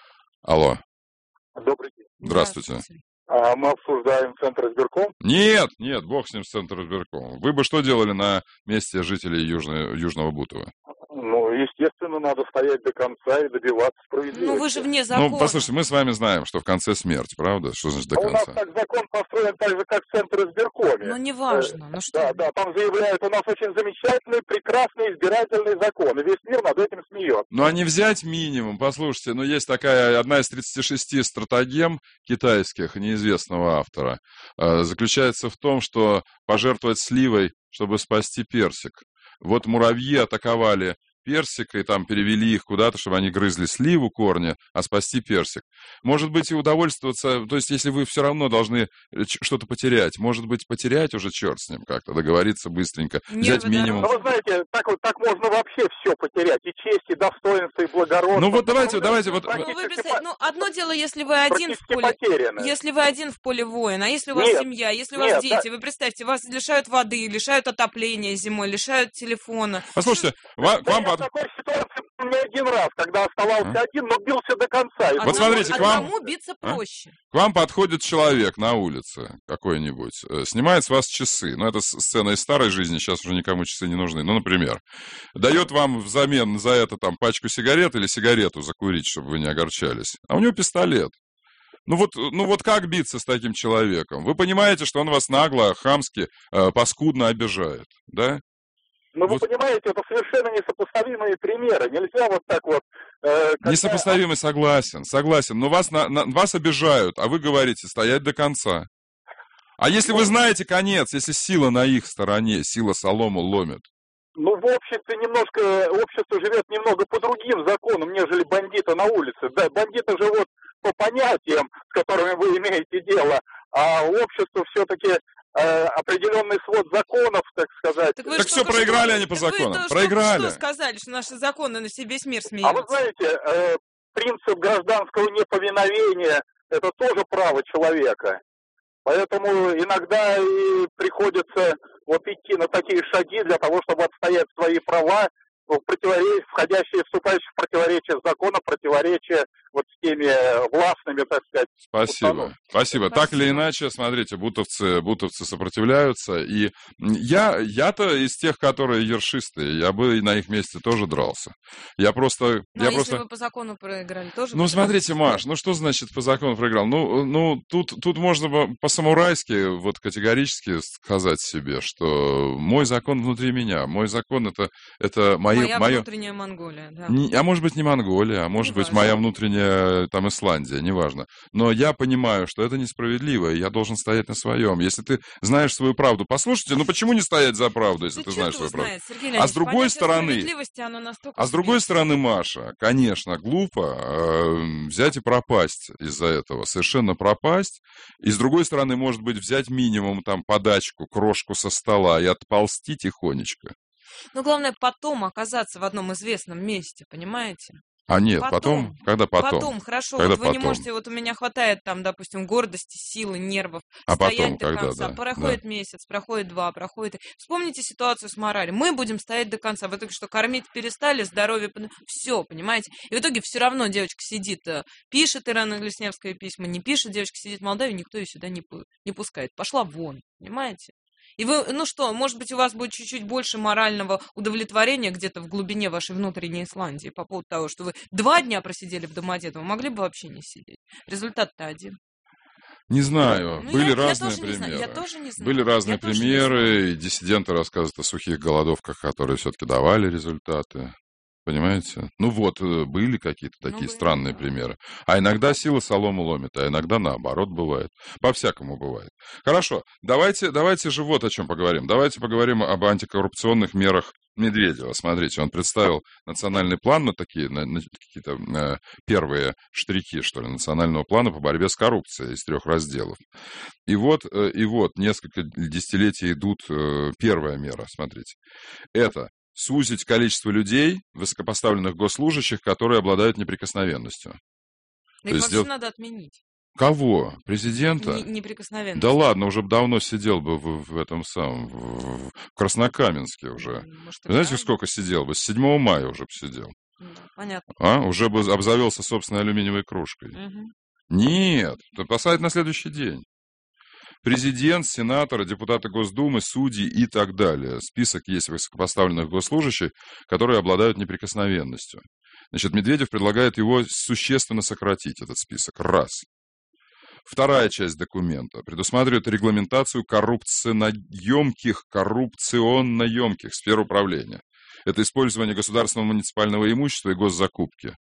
Алло. Добрый день. Здравствуйте. А мы обсуждаем Центр избирком. Нет, нет, бог с ним, с Центром избирком. Вы бы что делали на месте жителей Южной, Южного Бутова? Ну, естественно, надо стоять до конца и добиваться справедливости. Ну, вы же вне закона. Ну, послушайте, мы с вами знаем, что в конце смерть, правда? Что значит до А у нас конца? так закон построен так же, как в Центр избиркоме. Ну, неважно. Ну, что? Да, да, там заявляют, у нас очень замечательный, прекрасный избирательный закон. И весь мир над этим смеется. Ну, а не взять минимум, послушайте, ну, есть такая, одна из тридцати шести стратагем китайских, неизвестного автора, э, заключается в том, что пожертвовать сливой, чтобы спасти персик. Вот муравьи атаковали персик и там перевели их куда-то, чтобы они грызли сливу, корни, а спасти персик. Может быть, и удовольствоваться, то есть, если вы все равно должны что-то потерять, может быть, потерять уже черт с ним как-то, договориться быстренько, взять минимум. Ну, вы знаете, так вот так можно вообще все потерять. И честь, и достоинство, и благородство. Ну, вот давайте, давайте, вот... Ну, вы представляете, ну, одно дело, если вы один в поле... потеряно. Если вы один в поле воина, а если у вас Нет, семья, если у нет, вас дети, да. вы представьте, вас лишают воды, лишают отопления зимой, лишают телефона. Послушайте, ва- к вам... Я в такой ситуации был не один раз, когда оставался А? один, но бился до конца. И Вот смотрите, к вам... Одному биться А? проще. К вам подходит человек на улице какой-нибудь, э, снимает с вас часы. Ну, это с- сцена из старой жизни, сейчас уже никому часы не нужны. Ну, например, дает вам взамен за это там пачку сигарет или сигарету закурить, чтобы вы не огорчались. А у него пистолет. Ну вот, ну вот как биться с таким человеком? Вы понимаете, что он вас нагло, хамски, э, паскудно обижает, да? Но вот. Вы понимаете, это совершенно несопоставимые примеры. Нельзя вот так вот... Э, когда... Несопоставимый, согласен, согласен. Но вас, на, на, вас обижают, а вы говорите стоять до конца. А если вы знаете конец, если сила на их стороне, сила солому ломит? Ну, в обществе немножко, общество живет немного по другим законам, нежели бандиты на улице. Да, бандиты живут по понятиям, с которыми вы имеете дело, а общество все-таки э, определенный свод законов, так сказать. Так, так все проиграли что, они по законам, вы проиграли. Что сказали, что наши законы на себе весь мир смеются? А вы знаете, э, принцип гражданского неповиновения – это тоже право человека. Поэтому иногда и приходится вот идти на такие шаги для того, чтобы отстоять свои права, противоречие, входящие, вступающие в противоречие закона, противоречие вот с теми властными, так сказать. Спасибо. Установками. Спасибо. Спасибо. Так или иначе, смотрите, бутовцы, бутовцы сопротивляются. И я, я-то из тех, которые ершистые, я бы на их месте тоже дрался. Я просто... Ну, я а просто... если вы по закону проиграли, тоже? Ну, смотрите, Маш, ну что значит по закону проиграл? Ну, ну тут, тут можно по-самурайски вот категорически сказать себе, что мой закон внутри меня, мой закон это, это мои, моя моя... внутренняя Монголия, да. Не, а может быть не Монголия, а может быть моя внутренняя там Исландия, неважно. Но я понимаю, что это несправедливо, и я должен стоять на своем. Если ты знаешь свою правду, послушайте, ну почему не стоять за правду, если да ты знаешь свою правду? Знает, Сергей а с другой стороны, а с другой себе. стороны, Маша, конечно, глупо э, взять и пропасть из-за этого, совершенно пропасть. И с другой стороны, может быть, взять минимум там подачку, крошку со стола и отползти тихонечко. Но главное потом оказаться в одном известном месте, понимаете? А нет, потом, потом когда потом? Потом, хорошо, когда вот вы потом? не можете, вот у меня хватает там, допустим, гордости, силы, нервов, а стоять потом, до когда, конца. да, проходит да. месяц, проходит два, проходит... Вспомните ситуацию с моралью. Мы будем стоять до конца. В итоге что, кормить перестали, здоровье... Все, понимаете? И в итоге все равно девочка сидит, пишет Ирана Глесневская письма, не пишет, девочка сидит в Молдавии, никто ее сюда не, не пускает. Пошла вон, понимаете? И вы, ну что, может быть, у вас будет чуть-чуть больше морального удовлетворения где-то в глубине вашей внутренней Исландии по поводу того, что вы два дня просидели в Домодедово, могли бы вообще не сидеть. Результат-то один. Не знаю, ну, были я, разные я тоже примеры. Не знаю. Я тоже не знаю. Были разные я примеры, и диссиденты рассказывают о сухих голодовках, которые все-таки давали результаты. Понимаете? Ну вот, были какие-то такие ну, странные были. примеры. А иногда сила солому ломит, а иногда наоборот бывает. По-всякому бывает. Хорошо, давайте, давайте же вот о чем поговорим. Давайте поговорим об антикоррупционных мерах Медведева. Смотрите, он представил национальный план, ну такие, на, на, какие-то э, первые штрихи, что ли, национального плана по борьбе с коррупцией из трех разделов. И вот, э, и вот несколько десятилетий идут э, первая мера, смотрите. Это сузить количество людей, высокопоставленных госслужащих, которые обладают неприкосновенностью. Их вообще сделать... надо отменить. Кого? Президента? Не, неприкосновенность. Да ладно, уже давно сидел бы в, в этом самом, в, в Краснокаменске уже. Может, знаете, правильно? Сколько сидел бы? С седьмого мая уже бы сидел. Да, понятно. А? Уже бы обзавелся собственной алюминиевой кружкой. Угу. Нет, посадить на следующий день. Президент, сенаторы, депутаты Госдумы, судьи и так далее. Список есть высокопоставленных госслужащих, которые обладают неприкосновенностью. Значит, Медведев предлагает его существенно сократить, этот список. Раз. Вторая часть документа предусматривает регламентацию коррупционно-емких, коррупционно-емких сфер управления. Это использование государственного муниципального имущества и госзакупки.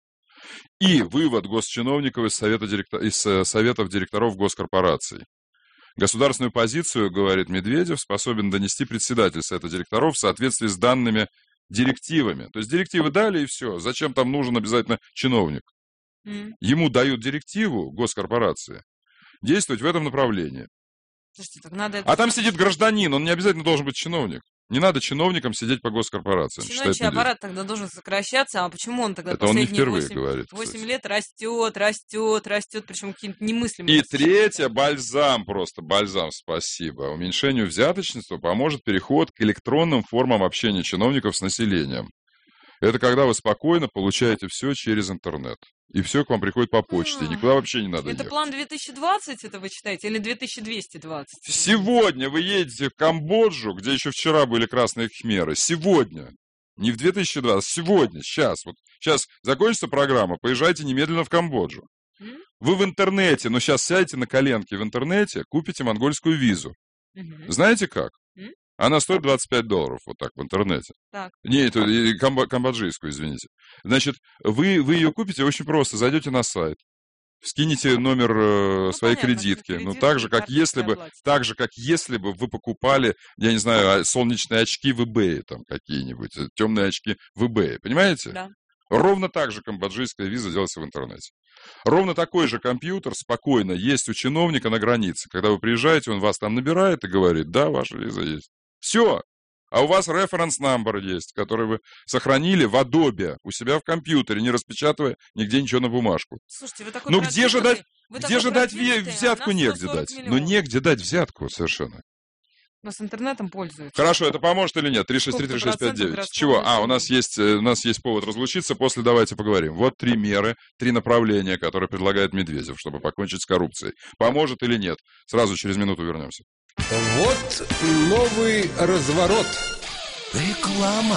И вывод госчиновников из, совета директор... из советов директоров госкорпораций. Государственную позицию, говорит Медведев, способен донести председатель совета директоров в соответствии с данными директивами. То есть директивы дали и все. Зачем там нужен обязательно чиновник? Mm. Ему дают директиву госкорпорации действовать в этом направлении. Слушайте, так надо это... А там сидит гражданин, он не обязательно должен быть чиновник. Не надо чиновникам сидеть по госкорпорациям. Чиновничий аппарат тогда должен сокращаться, а почему он тогда это последние он не впервые восемь, говорит, восемь лет растет, растет, растет, причем какие-то немыслимые... И третье, бальзам просто, бальзам, спасибо. Уменьшению взяточничества поможет переход к электронным формам общения чиновников с населением. Это когда вы спокойно получаете все через интернет. И все к вам приходит по почте. И никуда вообще не надо Это ехать. план две тысячи двадцать, это вы читаете, или две тысячи двести двадцать? Сегодня вы едете в Камбоджу, где еще вчера были красные хмеры. Сегодня. Не в две тысячи двадцатом, сегодня, сейчас. Вот сейчас закончится программа, поезжайте немедленно в Камбоджу. Вы в интернете, ну сейчас сядете на коленки в интернете, купите монгольскую визу. Знаете как? Она стоит двадцать пять долларов вот так в интернете. Так. Не, это камбо- камбоджийскую, извините. Значит, вы, вы ее купите очень просто. Зайдете на сайт, скинете номер э, ну, своей понятно, кредитки. Ну, так же, как если бы, так же, как если бы вы покупали, я не знаю, солнечные очки в eBay, там какие-нибудь, темные очки в eBay. Понимаете? Да. Ровно так же камбоджийская виза делается в интернете. Ровно такой же компьютер спокойно есть у чиновника на границе. Когда вы приезжаете, он вас там набирает и говорит, да, ваша виза есть. Все. А у вас референс номер есть, который вы сохранили в Adobe у себя в компьютере, не распечатывая нигде ничего на бумажку. Слушайте, вы такой ну где же дать, где же дать взятку? А негде дать. Ну негде дать взятку совершенно. Но с интернетом пользуются. Хорошо, это поможет или нет? три шесть три три шесть пять девять. Чего? А, у нас есть, у нас есть повод разлучиться. После давайте поговорим. Вот три меры, три направления, которые предлагает Медведев, чтобы покончить с коррупцией. Поможет или нет? Сразу через минуту вернемся. Вот новый разворот. Реклама.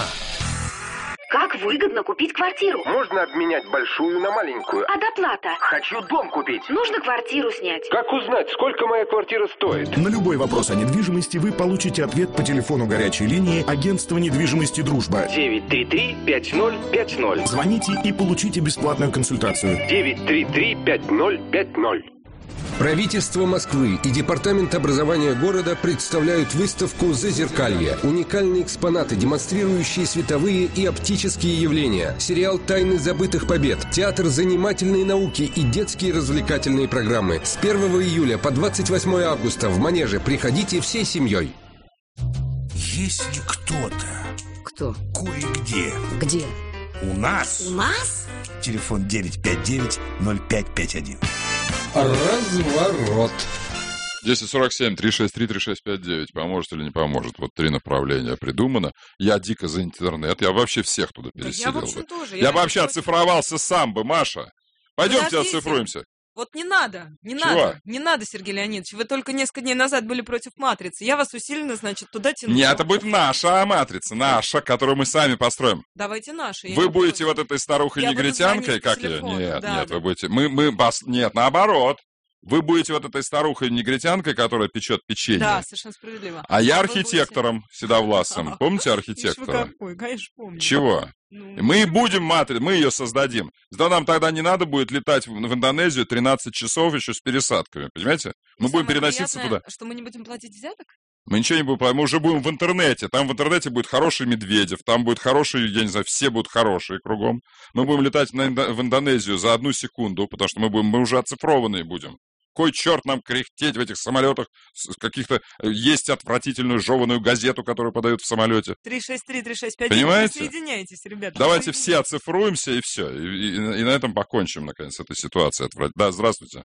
Как выгодно купить квартиру? Можно обменять большую на маленькую. А доплата? Хочу дом купить. Нужно квартиру снять. Как узнать, сколько моя квартира стоит? На любой вопрос о недвижимости вы получите ответ по телефону горячей линии агентства недвижимости «Дружба». девять три три пять ноль пять ноль. Звоните и получите бесплатную консультацию. девять три три пять ноль пять ноль. Правительство Москвы и Департамент образования города представляют выставку «Зазеркалье». Уникальные экспонаты, демонстрирующие световые и оптические явления. Сериал «Тайны забытых побед», театр занимательной науки и детские развлекательные программы. С первого июля по двадцать восьмое августа в Манеже. Приходите всей семьей. Если кто-то... Кто? Кое-где. Где? У нас. У нас? Телефон девять пять девять ноль пять пять один. Разворот. десять сорок семь три шесть три три шесть пять девять. Поможет или не поможет? Вот три направления придумано. Я дико за интернет. Я вообще всех туда переселил да я бы. Тоже. Я, я бы вообще против... оцифровался сам бы, Маша. Пойдемте Подождите. оцифруемся. Вот не надо, не Чего? надо, не надо, Сергей Леонидович. Вы только несколько дней назад были против «Матрицы». Я вас усиленно, значит, туда тяну. Нет, это будет наша «Матрица», наша, которую мы сами построим. Давайте наши. Вы будете вот этой старухой-негритянкой, как ее? Нет, да, нет, да. вы будете... Мы, мы... Нет, наоборот. Вы будете вот этой старухой-негритянкой, которая печет печенье. Да, совершенно справедливо. А, а я архитектором будете... седовласым. Помните архитектора? Какой, конечно, помню. Чего? Ну, мы и будем матрицей, мы ее создадим. Зато нам тогда не надо будет летать в, в Индонезию тринадцать часов еще с пересадками, понимаете? Мы и будем переноситься туда. Что мы не будем платить взяток? Мы ничего не будем платить, мы уже будем в интернете. Там в интернете будет хороший Медведев, там будет хороший, я не знаю, все будут хорошие кругом. Мы будем летать на, в Индонезию за одну секунду, потому что мы, будем, мы уже оцифрованные будем. Кой черт нам кряхтеть в этих самолетах, каких-то есть отвратительную жеваную газету, которую подают в самолете. три шесть три три шесть пять. Понимаете? Присоединяйтесь, ребята. Давайте все оцифруемся и все. И, и, и на этом покончим, наконец, с этой ситуацией. Да, здравствуйте.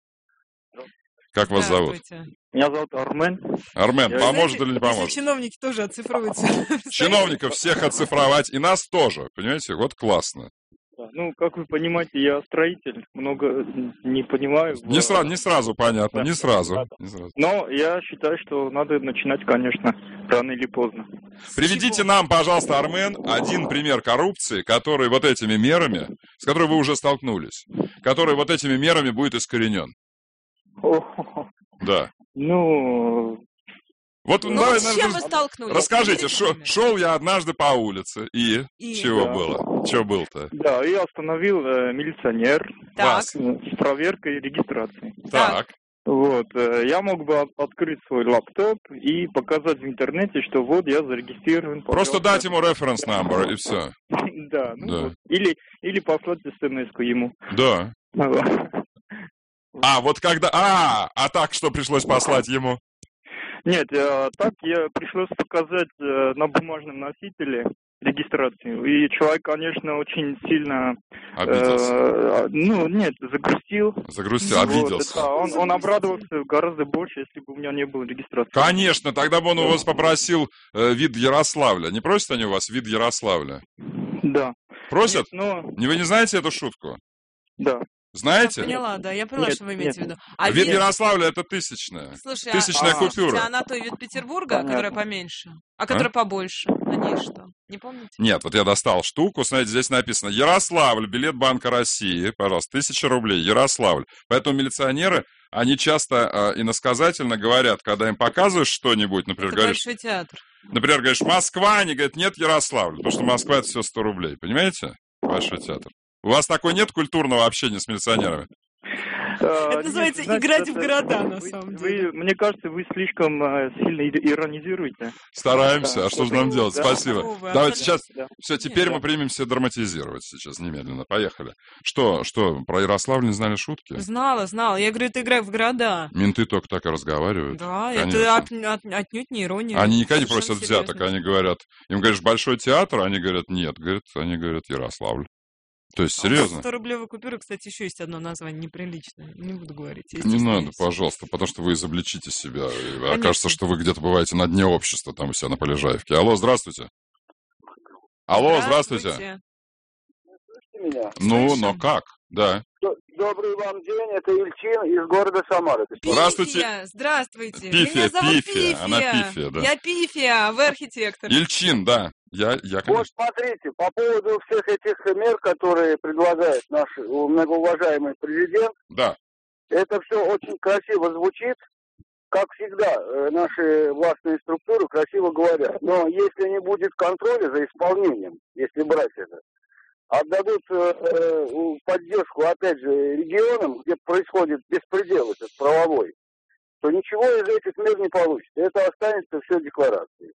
Как вас зовут? Меня зовут Армен. Армен, Я... поможет Знаете, или не поможет? Чиновники тоже оцифруются. Чиновников всех оцифровать, и нас тоже. Понимаете? Вот классно. Ну, как вы понимаете, я строитель, много не понимаю. Не, сра- не сразу понятно, не сразу. не сразу. Но я считаю, что надо начинать, конечно, рано или поздно. Приведите нам, пожалуйста, Армен, один пример коррупции, который вот этими мерами, с которой вы уже столкнулись, который вот этими мерами будет искоренен. О-хо-хо. Да. Ну... Вот, ну, давай, вот с чем вы столкнулись? Расскажите, шо, шел я однажды по улице, и, и... чего да. было? Что было-то? Да, я остановил э, милиционер так. с, с проверкой регистрации. Так. Вот, э, я мог бы от, открыть свой лаптоп и показать в интернете, что вот я зарегистрирован. Просто дать ему референс номер и все. Да, ну или или послать смс-ку ему. Да. А, вот когда... А, а так что пришлось послать ему? Нет, э, так я пришлось показать э, на бумажном носителе регистрацию. И человек, конечно, очень сильно... Обиделся? Э, ну, нет, загрустил. Загрустил, вот, обиделся. Да, он, он обрадовался гораздо больше, если бы у меня не было регистрации. Конечно, тогда бы он у вас попросил э, вид Ярославля. Не просят они у вас вид Ярославля? Да. Просят? Нет, но... Не, вы не знаете эту шутку? Да. Знаете? Я поняла, да, я поняла, Нет, что вы имеете нет. в виду. А Вид вид- Ярославля это тысячная. Слушай, Тысячная а, купюра. слушайте, а на той вид Петербурга, Понятно. которая поменьше, а которая побольше, на ней что? Не помните? Нет, вот я достал штуку, смотрите, здесь написано Ярославль, билет Банка России, пожалуйста, тысяча рублей, Ярославль. Поэтому милиционеры, они часто э, иносказательно говорят, когда им показываешь что-нибудь, например, Это говоришь, Большой театр. например, говоришь, Москва, они говорят, нет, Ярославль, потому что Москва это все сто рублей, понимаете? Большой театр. У вас такой нет культурного общения с милиционерами? Это называется знаете, играть в это- города, на вы- самом вы- деле. Мне кажется, вы слишком э, сильно ир- иронизируете. Стараемся, Да. а что же нам делать? Да. Спасибо. Здорово, Давайте абсолютно. сейчас, Да. все, теперь Да. мы примемся драматизировать сейчас немедленно. Поехали. Что, что, про Ярославль не знали шутки? Знала, знала. Я говорю, это игра в города. Менты только так и разговаривают. Да, Конечно. это от- от- отнюдь не ирония. Они никогда не Совершенно просят взяток, серьезно. они говорят, им говоришь, Большой театр, они говорят, нет, говорят, они говорят, Ярославль. То есть, А у серьезно? сто-рублевой купюры, кстати, еще есть одно название неприличное. Не буду говорить. я Не стесняюсь. надо, пожалуйста, потому что вы изобличите себя. И Конечно. окажется, что вы где-то бываете на дне общества, там у себя на Полежаевке. Алло, здравствуйте. Алло, здравствуйте. Меня. Ну, но как? Да. Д- Добрый вам день, это Ильчин из города Самары. Здравствуйте. Пифия, здравствуйте. Пифия, Меня зовут Пифия, Пифия. она Пифия, да. Я Пифия, вы архитектор. Ильчин, да. Я, я, Вот конечно. смотрите, по поводу всех этих мер, которые предлагает наш многоуважаемый президент, Да. это все очень красиво звучит. Как всегда, э, наши властные структуры красиво говорят. Но если не будет контроля за исполнением, если брать это, отдадут э, э, поддержку, опять же, регионам, где происходит беспредел этот правовой, то ничего из этих мер не получится. Это останется все декларацией.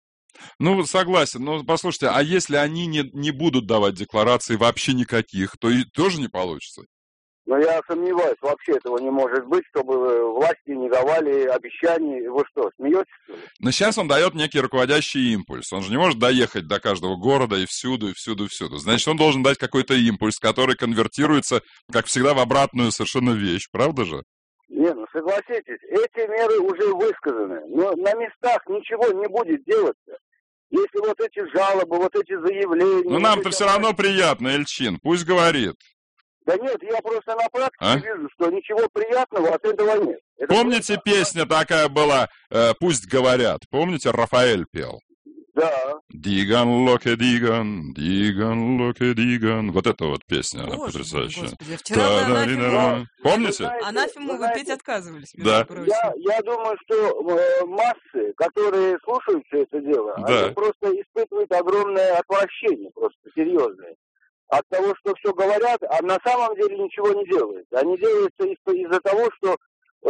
Ну, согласен. Но послушайте, а если они не, не будут давать декларации вообще никаких, то и тоже не получится. Но я сомневаюсь, вообще этого не может быть, чтобы власти не давали обещаний. Вы что, смеетесь, что ли? Но сейчас он дает некий руководящий импульс. Он же не может доехать до каждого города и всюду, и всюду, и всюду. Значит, он должен дать какой-то импульс, который конвертируется, как всегда, в обратную совершенно вещь. Правда же? Не, ну согласитесь, эти меры уже высказаны. Но на местах ничего не будет делаться. Если вот эти жалобы, вот эти заявления... Ну, вот нам-то эти- все равно приятно, Ильчин. Пусть говорит. Да нет, я просто на практике А? вижу, что ничего приятного от этого нет. Это Помните, песня такая была э, «Пусть говорят»? Помните, Рафаэль пел? Да. Диган, локе, диган, диган, локе, диган. Вот эта вот песня, она Боже мой, потрясающая. господи, вчера на Та-да-ри-ра-ра. анафему- Помните? Анафему вы петь отказывались, между Да. прочим. Я, я думаю, что э, массы, которые слушают все это дело, Да. они просто испытывают огромное отвращение, просто серьезное. От того, что все говорят, а на самом деле ничего не делают. Они делаются из- из-за того, что э,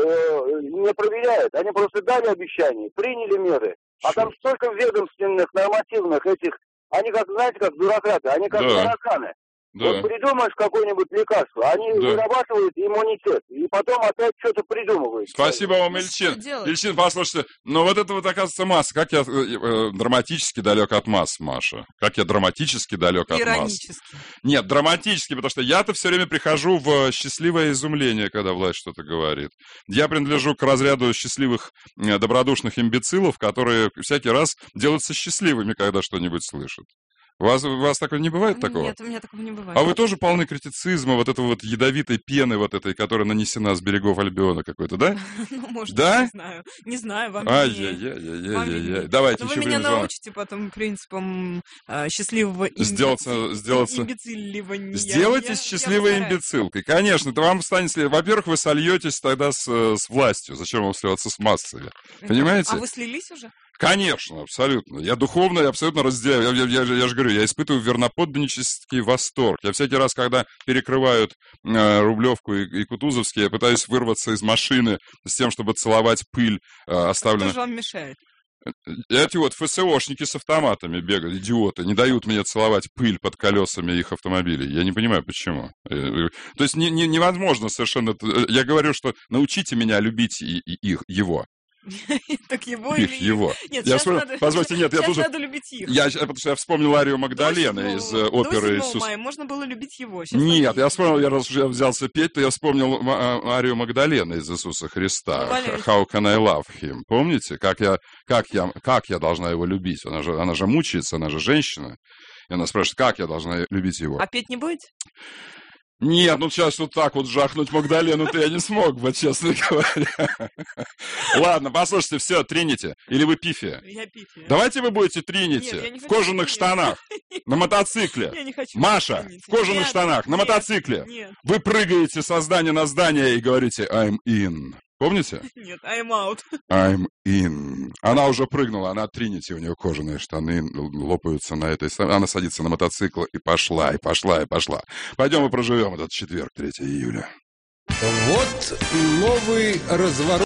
не проверяют. Они просто дали обещание, приняли меры. А там столько ведомственных, нормативных этих, они как, знаете, как бюрократы, они как Да. тараканы. Да. Вот придумаешь какое-нибудь лекарство, они Да. вырабатывают иммунитет, и потом опять что-то придумывают. Спасибо вам, Ильчин. Ильчин, послушайте, но вот это вот, оказывается, масса. Как я э, э, драматически далек от масс, Маша. Как я драматически далек от масс. Иронически. Нет, драматически, потому что я-то все время прихожу в счастливое изумление, когда власть что-то говорит. Я принадлежу к разряду счастливых, э, добродушных имбецилов, которые всякий раз делаются счастливыми, когда что-нибудь слышат. У вас, у вас такое не бывает такого? Нет, у меня такого не бывает. А вы тоже полны критицизма, вот этого вот ядовитой пены вот этой, которая нанесена с берегов Альбиона какой-то, да? Ну, может, Да? не знаю. Не знаю, вам Ай-яй-яй-яй-яй-яй. виднее. Давайте Но еще вы меня примем звонок. научите потом принципам э, счастливого имбеци- Сделаться, сделаться... имбецилливания. Сделайтесь Я- счастливой я постараюсь. имбецилкой. Конечно, это вам станет... след- Во-первых, вы сольетесь тогда с, э, с властью. Зачем вам сливаться с массой? Понимаете? А вы слились уже? Конечно, абсолютно. Я духовно и абсолютно разделяю. Я, я, я, же- я же говорю, я испытываю верноподданнический восторг. Я всякий раз, когда перекрывают э, Рублевку и, и Кутузовский, я пытаюсь вырваться из машины с тем, чтобы целовать пыль, э, Кто оставленную... же вам мешает? Эти вот ФСОшники с автоматами бегают, идиоты, не дают мне целовать пыль под колесами их автомобилей. Я не понимаю, почему. Э, э, То есть не, не- невозможно совершенно... это- Я говорю, что научите меня любить и, и их, его. Так его Их, или его. Нет, Я сейчас вспомнил- надо, позвольте, нет, я сейчас тут же- надо любить их. Я, щ- потому что я вспомнил Арию Магдалины из э, До оперы седьмого «Иисус». мая можно было любить его. Сейчас Нет, я вспомнил, я раз уже я взялся петь, то я вспомнил м- а, Арию Магдалены из Иисуса Христа. Валяйте. How can I love him? Помните? Как я, как я, как я должна его любить? Она же, она же мучается, она же женщина. И она спрашивает, как я должна любить его? А петь не будете? Нет, ну сейчас вот так вот жахнуть Магдалену-то я не смог бы, честно говоря. Ладно, послушайте, все, Тринити. Или вы Пифия? Я Пифия. Давайте вы будете Тринити в кожаных штанах, на мотоцикле. Я не хочу. Маша, в кожаных штанах, на мотоцикле. Вы прыгаете со здания на здание и говорите «I'm in». Помните? Нет, I'm out. I'm in. Она уже прыгнула, она Тринити, у нее кожаные штаны лопаются на этой... Она садится на мотоцикл и пошла, и пошла, и пошла. Пойдем и проживем этот четверг, третьего июля. Вот новый разворот.